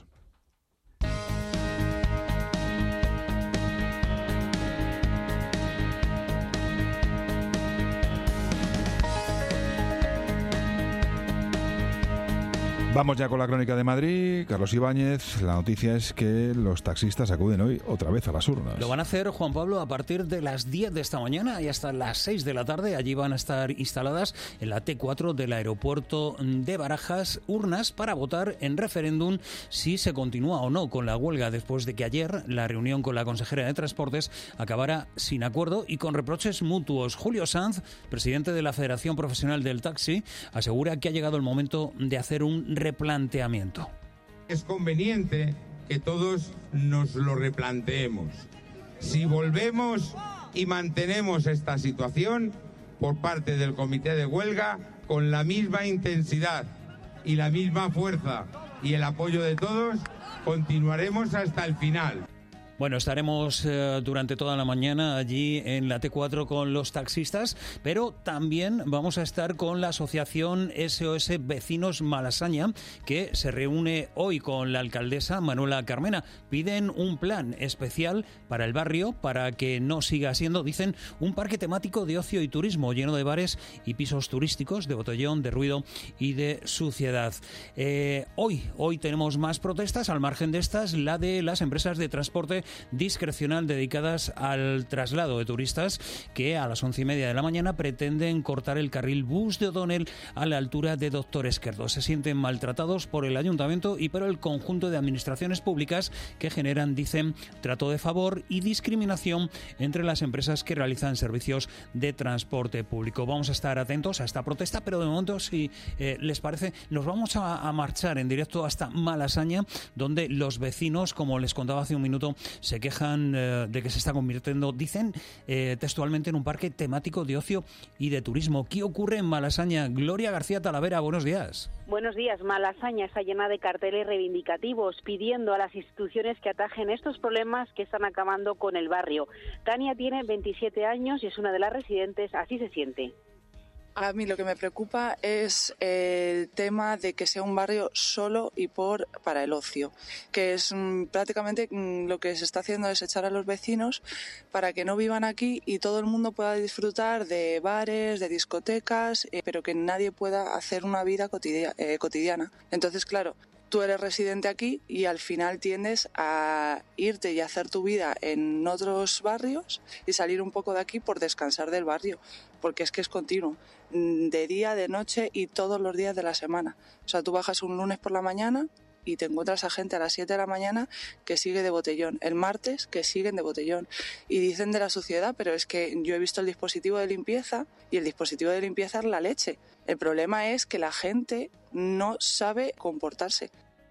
[SPEAKER 1] Vamos ya con la crónica de Madrid. Carlos Ibáñez, la noticia es que los taxistas acuden hoy otra vez a las urnas.
[SPEAKER 3] Lo van a hacer, Juan Pablo, a partir de las 10 de esta mañana y hasta las 6 de la tarde. Allí van a estar instaladas en la T4 del aeropuerto de Barajas urnas para votar en referéndum si se continúa o no con la huelga, después de que ayer la reunión con la consejera de Transportes acabara sin acuerdo y con reproches mutuos. Julio Sanz, presidente de la Federación Profesional del Taxi, asegura que ha llegado el momento de hacer un replanteamiento.
[SPEAKER 4] Es conveniente que todos nos lo replanteemos. Si volvemos y mantenemos esta situación por parte del comité de huelga con la misma intensidad y la misma fuerza y el apoyo de todos, continuaremos hasta el final.
[SPEAKER 3] Bueno, estaremos durante toda la mañana allí en la T4 con los taxistas, pero también vamos a estar con la asociación SOS Vecinos Malasaña, que se reúne hoy con la alcaldesa Manuela Carmena. Piden un plan especial para el barrio para que no siga siendo, dicen, un parque temático de ocio y turismo lleno de bares y pisos turísticos, de botellón, de ruido y de suciedad. Hoy tenemos más protestas, al margen de estas, la de las empresas de transporte discrecional dedicadas al traslado de turistas, que a las 11:30 de la mañana pretenden cortar el carril bus de O'Donnell a la altura de Doctor Esquerdo. Se sienten maltratados por el ayuntamiento y por el conjunto de administraciones públicas que generan, dicen, trato de favor y discriminación entre las empresas que realizan servicios de transporte público. Vamos a estar atentos a esta protesta, pero de momento, si les parece, nos vamos a marchar en directo hasta Malasaña, donde los vecinos, como les contaba hace un minuto, se quejan de que se está convirtiendo, dicen textualmente, en un parque temático de ocio y de turismo. ¿Qué ocurre en Malasaña? Gloria García Talavera, buenos días.
[SPEAKER 5] Buenos días. Malasaña está llena de carteles reivindicativos pidiendo a las instituciones que atajen estos problemas que están acabando con el barrio. Tania tiene 27 años y es una de las residentes, así se siente.
[SPEAKER 21] A mí lo que me preocupa es el tema de que sea un barrio solo y para el ocio, que es prácticamente lo que se está haciendo es echar a los vecinos para que no vivan aquí y todo el mundo pueda disfrutar de bares, de discotecas, pero que nadie pueda hacer una vida cotidiana. Entonces, claro, tú eres residente aquí y al final tiendes a irte y hacer tu vida en otros barrios y salir un poco de aquí por descansar del barrio, porque es que es continuo, de día, de noche y todos los días de la semana. O sea, tú bajas un lunes por la mañana y te encuentras a gente a las 7 de la mañana que sigue de botellón, el martes que siguen de botellón. Y dicen de la suciedad, pero es que yo he visto el dispositivo de limpieza y el dispositivo de limpieza es la leche. El problema es que la gente no sabe comportarse.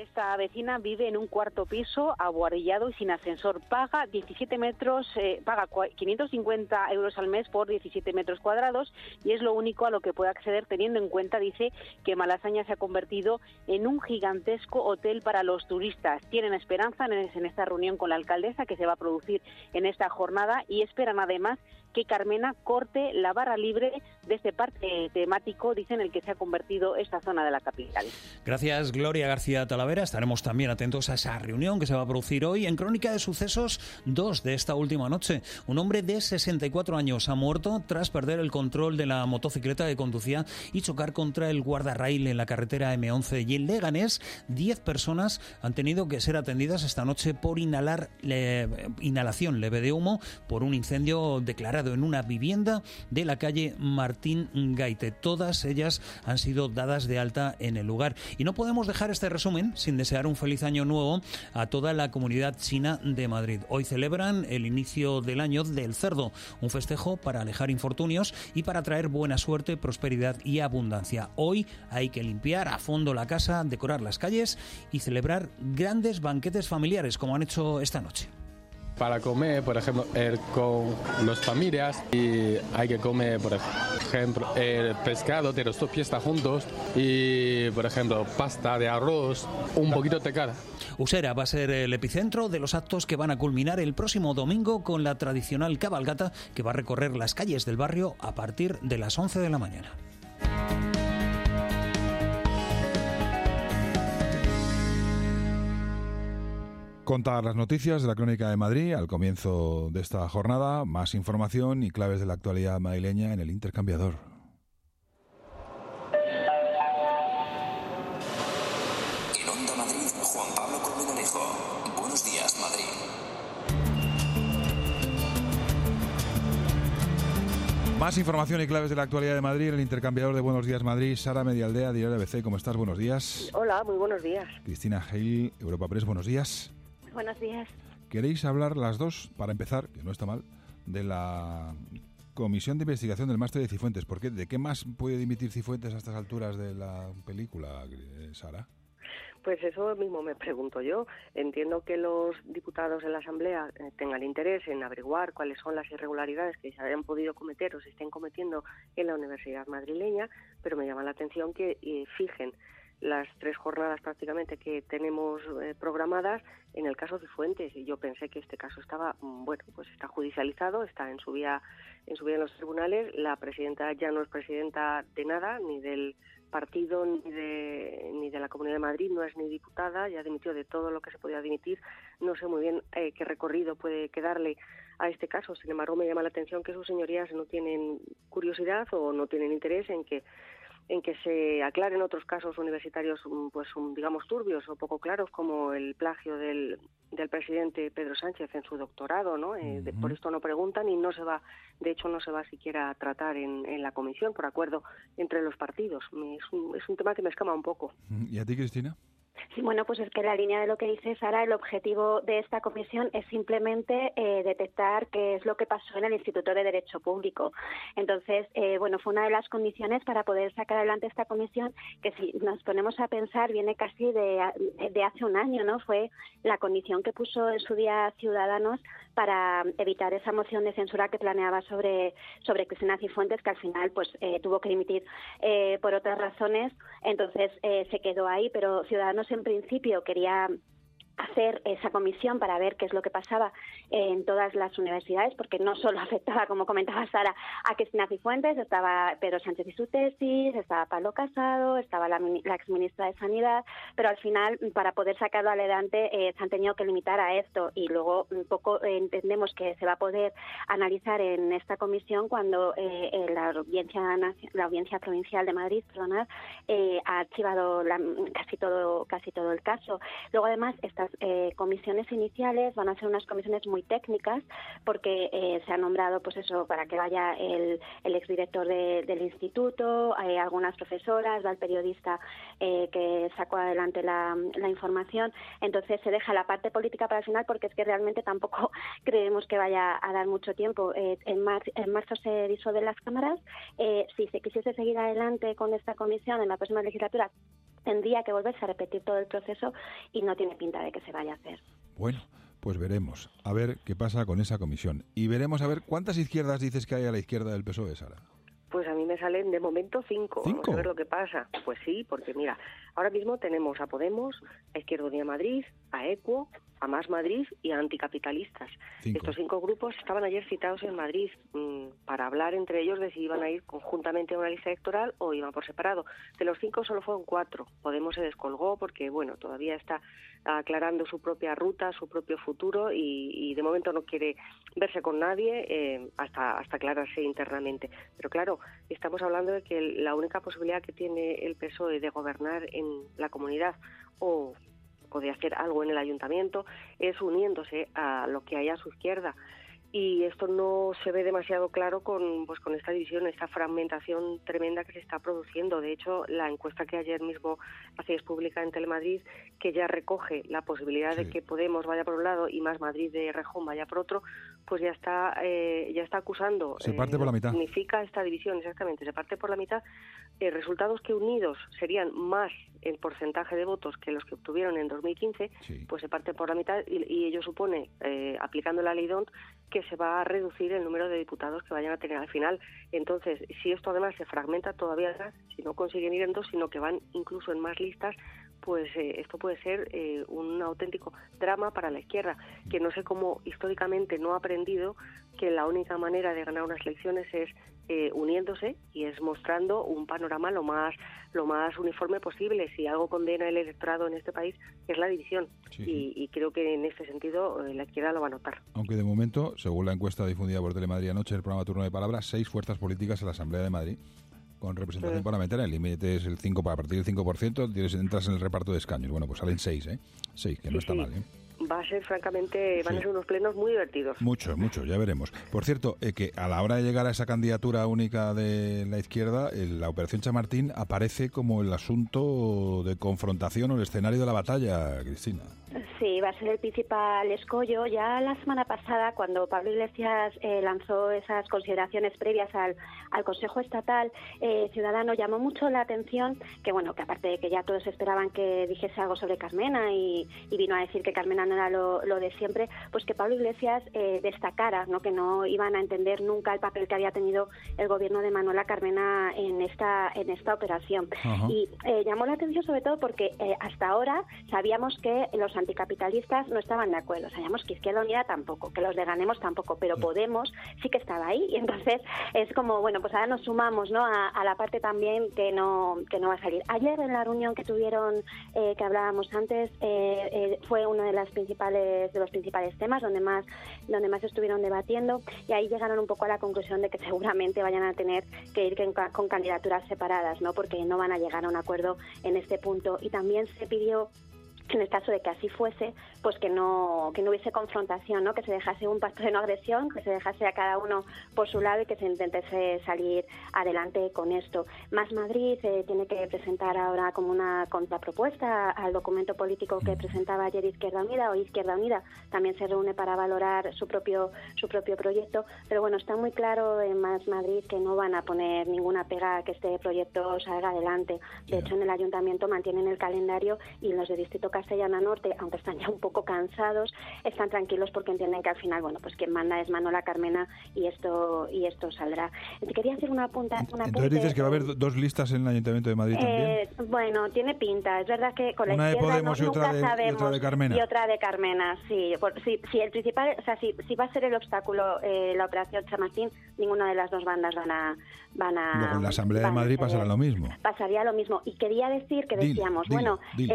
[SPEAKER 5] Esta vecina vive en un cuarto piso, abuharillado y sin ascensor. Paga 17 metros, paga 550 euros al mes por 17 metros cuadrados y es lo único a lo que puede acceder, teniendo en cuenta, dice, que Malasaña se ha convertido en un gigantesco hotel para los turistas. Tienen esperanza en esta reunión con la alcaldesa que se va a producir en esta jornada y esperan además que Carmena corte la barra libre de este parque temático, dicen, el que se ha convertido esta zona de la capital.
[SPEAKER 3] Gracias, Gloria García Talavera. Estaremos también atentos a esa reunión que se va a producir hoy. En Crónica de Sucesos, 2 de esta última noche. Un hombre de 64 años ha muerto tras perder el control de la motocicleta que conducía y chocar contra el guardarraíl en la carretera M11. Y en Leganés, 10 personas han tenido que ser atendidas esta noche por inhalación leve de humo por un incendio declarado en una vivienda de la calle Martín Gaite. Todas ellas han sido dadas de alta en el lugar. Y no podemos dejar este resumen sin desear un feliz año nuevo a toda la comunidad china de Madrid. Hoy celebran el inicio del año del cerdo, un festejo para alejar infortunios y para traer buena suerte, prosperidad y abundancia. Hoy hay que limpiar a fondo la casa, decorar las calles y celebrar grandes banquetes familiares como han hecho esta noche.
[SPEAKER 6] Para comer, por ejemplo, con las familias y hay que comer, por ejemplo, el pescado de los dos piezas juntos y, por ejemplo, pasta de arroz, un poquito de cada.
[SPEAKER 3] Usera va a ser el epicentro de los actos que van a culminar el próximo domingo con la tradicional cabalgata que va a recorrer las calles del barrio a partir de las 11 de la mañana.
[SPEAKER 1] Contar las noticias de la Crónica de Madrid al comienzo de esta jornada, más información y claves de la actualidad madrileña en el intercambiador.
[SPEAKER 2] En Onda Madrid, Juan Pablo Colmenarejo. Buenos días, Madrid.
[SPEAKER 1] Más información y claves de la actualidad de Madrid, el intercambiador de Buenos Días Madrid. Sara Medialdea, Diario ABC, ¿cómo estás? Buenos días.
[SPEAKER 7] Hola, muy buenos días.
[SPEAKER 1] Cristina Gil, Europa Press, buenos días.
[SPEAKER 7] Buenos días.
[SPEAKER 1] ¿Queréis hablar las dos, para empezar, que no está mal, de la Comisión de Investigación del Máster de Cifuentes? ¿Por qué? ¿De qué más puede dimitir Cifuentes a estas alturas de la película, Sara?
[SPEAKER 7] Pues eso mismo me pregunto yo. Entiendo que los diputados en la Asamblea tengan interés en averiguar cuáles son las irregularidades que se hayan podido cometer o se estén cometiendo en la Universidad madrileña, pero me llama la atención que fijen las 3 jornadas prácticamente que tenemos programadas en el caso Cifuentes, y yo pensé que este caso estaba, pues está judicializado, está en su vía en los tribunales. La presidenta ya no es presidenta de nada, ni del partido ni de la Comunidad de Madrid, no es ni diputada, ya dimitió de todo lo que se podía dimitir. No sé muy bien qué recorrido puede quedarle a este caso. Sin embargo, me llama la atención que sus señorías no tienen curiosidad o no tienen interés en que se aclaren otros casos universitarios, pues digamos turbios o poco claros, como el plagio del presidente Pedro Sánchez en su doctorado, ¿no? Por esto no preguntan y no se va siquiera a tratar en la comisión por acuerdo entre los partidos. Es un tema que me escama un poco.
[SPEAKER 1] ¿Y a ti, Cristina?
[SPEAKER 8] Sí, bueno, pues es que en la línea de lo que dice Sara, el objetivo de esta comisión es simplemente detectar qué es lo que pasó en el Instituto de Derecho Público. Entonces, fue una de las condiciones para poder sacar adelante esta comisión, que si nos ponemos a pensar, viene casi de hace un año, ¿no? Fue la condición que puso en su día Ciudadanos para evitar esa moción de censura que planeaba sobre Cristina Cifuentes, que al final pues tuvo que dimitir por otras razones. Entonces se quedó ahí, pero Ciudadanos en principio quería hacer esa comisión para ver qué es lo que pasaba en todas las universidades, porque no solo afectaba, como comentaba Sara, a Cristina Cifuentes, estaba Pedro Sánchez y su tesis, estaba Pablo Casado, estaba la exministra de Sanidad, pero al final, para poder sacarlo adelante, se han tenido que limitar a esto, y luego un poco entendemos que se va a poder analizar en esta comisión cuando la Audiencia Provincial de Madrid, ha archivado casi todo el caso. Luego, además, estas comisiones iniciales van a ser unas comisiones muy técnicas, porque se ha nombrado, pues eso, para que vaya el exdirector del instituto, algunas profesoras, va el periodista que sacó adelante la información. Entonces se deja la parte política para el final, porque es que realmente tampoco creemos que vaya a dar mucho tiempo. En marzo se disuelven las cámaras. Si se quisiese seguir adelante con esta comisión en la próxima legislatura, tendría que volverse a repetir todo el proceso y no tiene pinta de que se vaya a hacer.
[SPEAKER 1] Bueno, pues veremos a ver qué pasa con esa comisión. Y veremos a ver cuántas izquierdas dices que hay a la izquierda del PSOE, Sara.
[SPEAKER 7] Pues a mí me salen de momento 5. Vamos a ver lo que pasa. Pues sí, porque mira, ahora mismo tenemos a Podemos, a Izquierda Unida Madrid, a ECUO, a Más Madrid y a Anticapitalistas.
[SPEAKER 1] 5.
[SPEAKER 7] Estos 5 grupos estaban ayer citados en Madrid para hablar entre ellos de si iban a ir conjuntamente a una lista electoral o iban por separado. De los 5 solo fueron 4. Podemos se descolgó porque, bueno, todavía está aclarando su propia ruta, su propio futuro y de momento no quiere verse con nadie hasta aclararse internamente. Pero claro, estamos hablando de que la única posibilidad que tiene el PSOE de gobernar en la comunidad o de hacer algo en el ayuntamiento es uniéndose a lo que hay a su izquierda. Y esto no se ve demasiado claro con esta división, esta fragmentación tremenda que se está produciendo. De hecho, la encuesta que ayer mismo hacéis pública en Telemadrid, que ya recoge la posibilidad de que Podemos vaya por un lado y Más Madrid de Rejón vaya por otro, pues ya está acusando.
[SPEAKER 1] Se parte por la mitad.
[SPEAKER 7] Significa esta división, exactamente, se parte por la mitad. Resultados que unidos serían más el porcentaje de votos que los que obtuvieron en 2015, pues se parte por la mitad y ello supone, aplicando la ley DONT, que se va a reducir el número de diputados que vayan a tener al final. Entonces, si esto además se fragmenta todavía más, si no consiguen ir en 2, sino que van incluso en más listas, pues esto puede ser un auténtico drama para la izquierda, que no sé cómo históricamente no ha aprendido que la única manera de ganar unas elecciones es uniéndose y es mostrando un panorama lo más uniforme posible. Si algo condena el electorado en este país es la división, y creo que en este sentido la izquierda lo va a notar.
[SPEAKER 1] Aunque de momento, según la encuesta difundida por Telemadrid anoche, el programa Turno de Palabra, 6 fuerzas políticas en la Asamblea de Madrid con representación parlamentaria. El límite es el 5, para partir del 5%, entras en el reparto de escaños. Bueno, pues salen 6, 6, que no está mal,
[SPEAKER 7] Va a ser, francamente, van a ser unos plenos muy divertidos.
[SPEAKER 1] Mucho, ya veremos. Por cierto, que a la hora de llegar a esa candidatura única de la izquierda, la Operación Chamartín aparece como el asunto de confrontación o el escenario de la batalla, Cristina.
[SPEAKER 8] Sí, va a ser el principal escollo. Ya la semana pasada, cuando Pablo Iglesias lanzó esas consideraciones previas al Consejo Estatal, Ciudadanos llamó mucho la atención que, bueno, que aparte de que ya todos esperaban que dijese algo sobre Carmena y vino a decir que Carmena no era lo de siempre, pues que Pablo Iglesias destacara, ¿no?, que no iban a entender nunca el papel que había tenido el gobierno de Manuela Carmena en esta operación. Ajá. Y llamó la atención sobre todo porque hasta ahora sabíamos que los anticapitalistas no estaban de acuerdo, sabíamos que Izquierda Unida tampoco, que los de Ganemos tampoco, pero Podemos sí que estaba ahí, y entonces es como, bueno, pues ahora nos sumamos, ¿no?, a la parte también que no va a salir. Ayer en la reunión que tuvieron, que hablábamos antes, fue uno de los principales temas donde más estuvieron debatiendo, y ahí llegaron un poco a la conclusión de que seguramente vayan a tener que ir con candidaturas separadas, ¿no?, porque no van a llegar a un acuerdo en este punto. Y también se pidió, en el caso de que así fuese, pues que no hubiese confrontación, ¿no?, que se dejase un pacto de no agresión, que se dejase a cada uno por su lado y que se intentase salir adelante con esto. Más Madrid tiene que presentar ahora como una contrapropuesta al documento político que presentaba ayer Izquierda Unida. Hoy Izquierda Unida también se reúne para valorar su propio proyecto, pero bueno, está muy claro en Más Madrid que no van a poner ninguna pega a que este proyecto salga adelante. De hecho, en el ayuntamiento mantienen el calendario, y los de Distrito Castellana Norte, aunque están ya un poco cansados, están tranquilos porque entienden que al final, bueno, pues quien manda es Manuela Carmena y esto saldrá. Quería hacer una apunte.
[SPEAKER 1] Entonces dices que va a haber 2 listas en el Ayuntamiento de Madrid también.
[SPEAKER 8] Bueno, tiene pinta. Es verdad que con la
[SPEAKER 1] una
[SPEAKER 8] izquierda
[SPEAKER 1] de Podemos y otra de Carmena.
[SPEAKER 8] Y otra de Carmena, sí. Sí, el principal, o sea, si va a ser el obstáculo la operación Chamartín, ninguna de las dos bandas van a
[SPEAKER 1] luego en la Asamblea de Madrid pasará lo mismo.
[SPEAKER 8] Pasaría lo mismo. Y quería decir que decíamos, sí,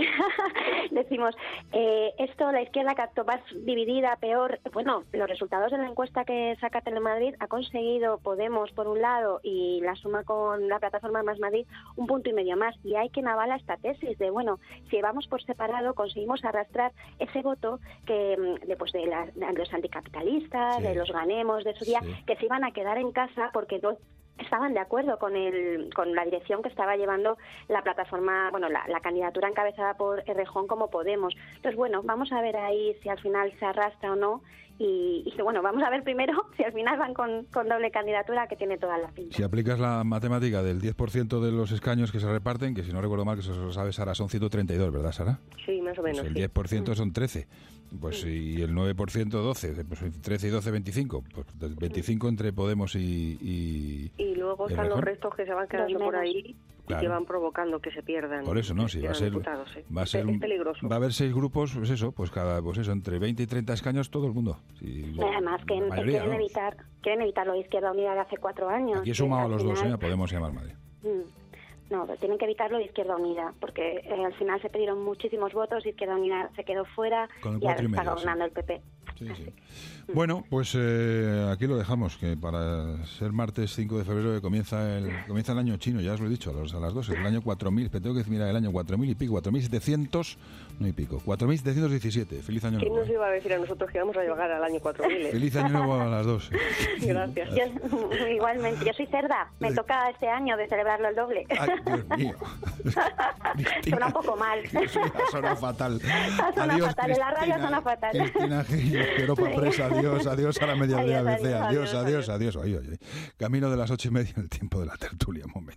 [SPEAKER 8] decimos, esto, la izquierda cada vez más dividida, peor. Bueno, los resultados de la encuesta que saca Telemadrid ha conseguido Podemos por un lado y la suma con la plataforma Más Madrid 1,5 puntos más, y hay quien avala esta tesis de, bueno, si vamos por separado conseguimos arrastrar ese voto que de los anticapitalistas, de los Ganemos de su día, que se iban a quedar en casa porque no estaban de acuerdo con la dirección que estaba llevando la plataforma, bueno, la candidatura encabezada por Errejón como Podemos. Entonces, bueno, vamos a ver ahí si al final se arrastra o no, Y bueno, vamos a ver primero si al final van con doble candidatura, que tiene toda la pinta.
[SPEAKER 1] Si aplicas la matemática del 10% de los escaños que se reparten, que si no recuerdo mal, que eso lo sabe Sara, son 132, ¿verdad, Sara?
[SPEAKER 7] Sí, más o menos.
[SPEAKER 1] Pues el 10% son 13. Pues y el 9% 12, pues 13 y 12, 25. Pues 25 entre Podemos y
[SPEAKER 7] luego están los restos que se van quedando por ahí y que van provocando que se pierdan.
[SPEAKER 1] Por eso, ¿no? Sí, va a ser
[SPEAKER 7] peligroso.
[SPEAKER 1] Va a haber 6 grupos, pues eso, entre 20 y 30 escaños todo el mundo. Sí,
[SPEAKER 8] además que quieren evitar lo de Izquierda Unida de hace 4 años.
[SPEAKER 1] Aquí he sumado a los dos, Podemos y a Más Madrid.
[SPEAKER 8] No, tienen que evitarlo de Izquierda Unida, porque al final se pidieron muchísimos votos, Izquierda Unida se quedó fuera y ahora está gobernando el PP.
[SPEAKER 1] Sí. Bueno, pues aquí lo dejamos, que para ser martes 5 de febrero comienza el año chino, ya os lo he dicho, a las 2, el año 4000, pero tengo que mirar el año 4000 y pico, 4700, no y pico, 4717. Feliz año nuevo.
[SPEAKER 7] ¿Quién nos iba a decir a nosotros que íbamos a llegar al año 4000?
[SPEAKER 1] Feliz año nuevo a las 2.
[SPEAKER 7] Gracias.
[SPEAKER 8] Igualmente, yo soy cerda, me toca este año de celebrarlo el doble.
[SPEAKER 1] Ay, Dios mío.
[SPEAKER 8] Suena un poco mal.
[SPEAKER 1] Suena fatal.
[SPEAKER 8] Adiós, fatal. En la radio suena fatal.
[SPEAKER 1] Cristina Gil, Europa Presa, adiós a la mediodía ABC, adiós. Camino de las 8:30 en el tiempo de la tertulia, un momento.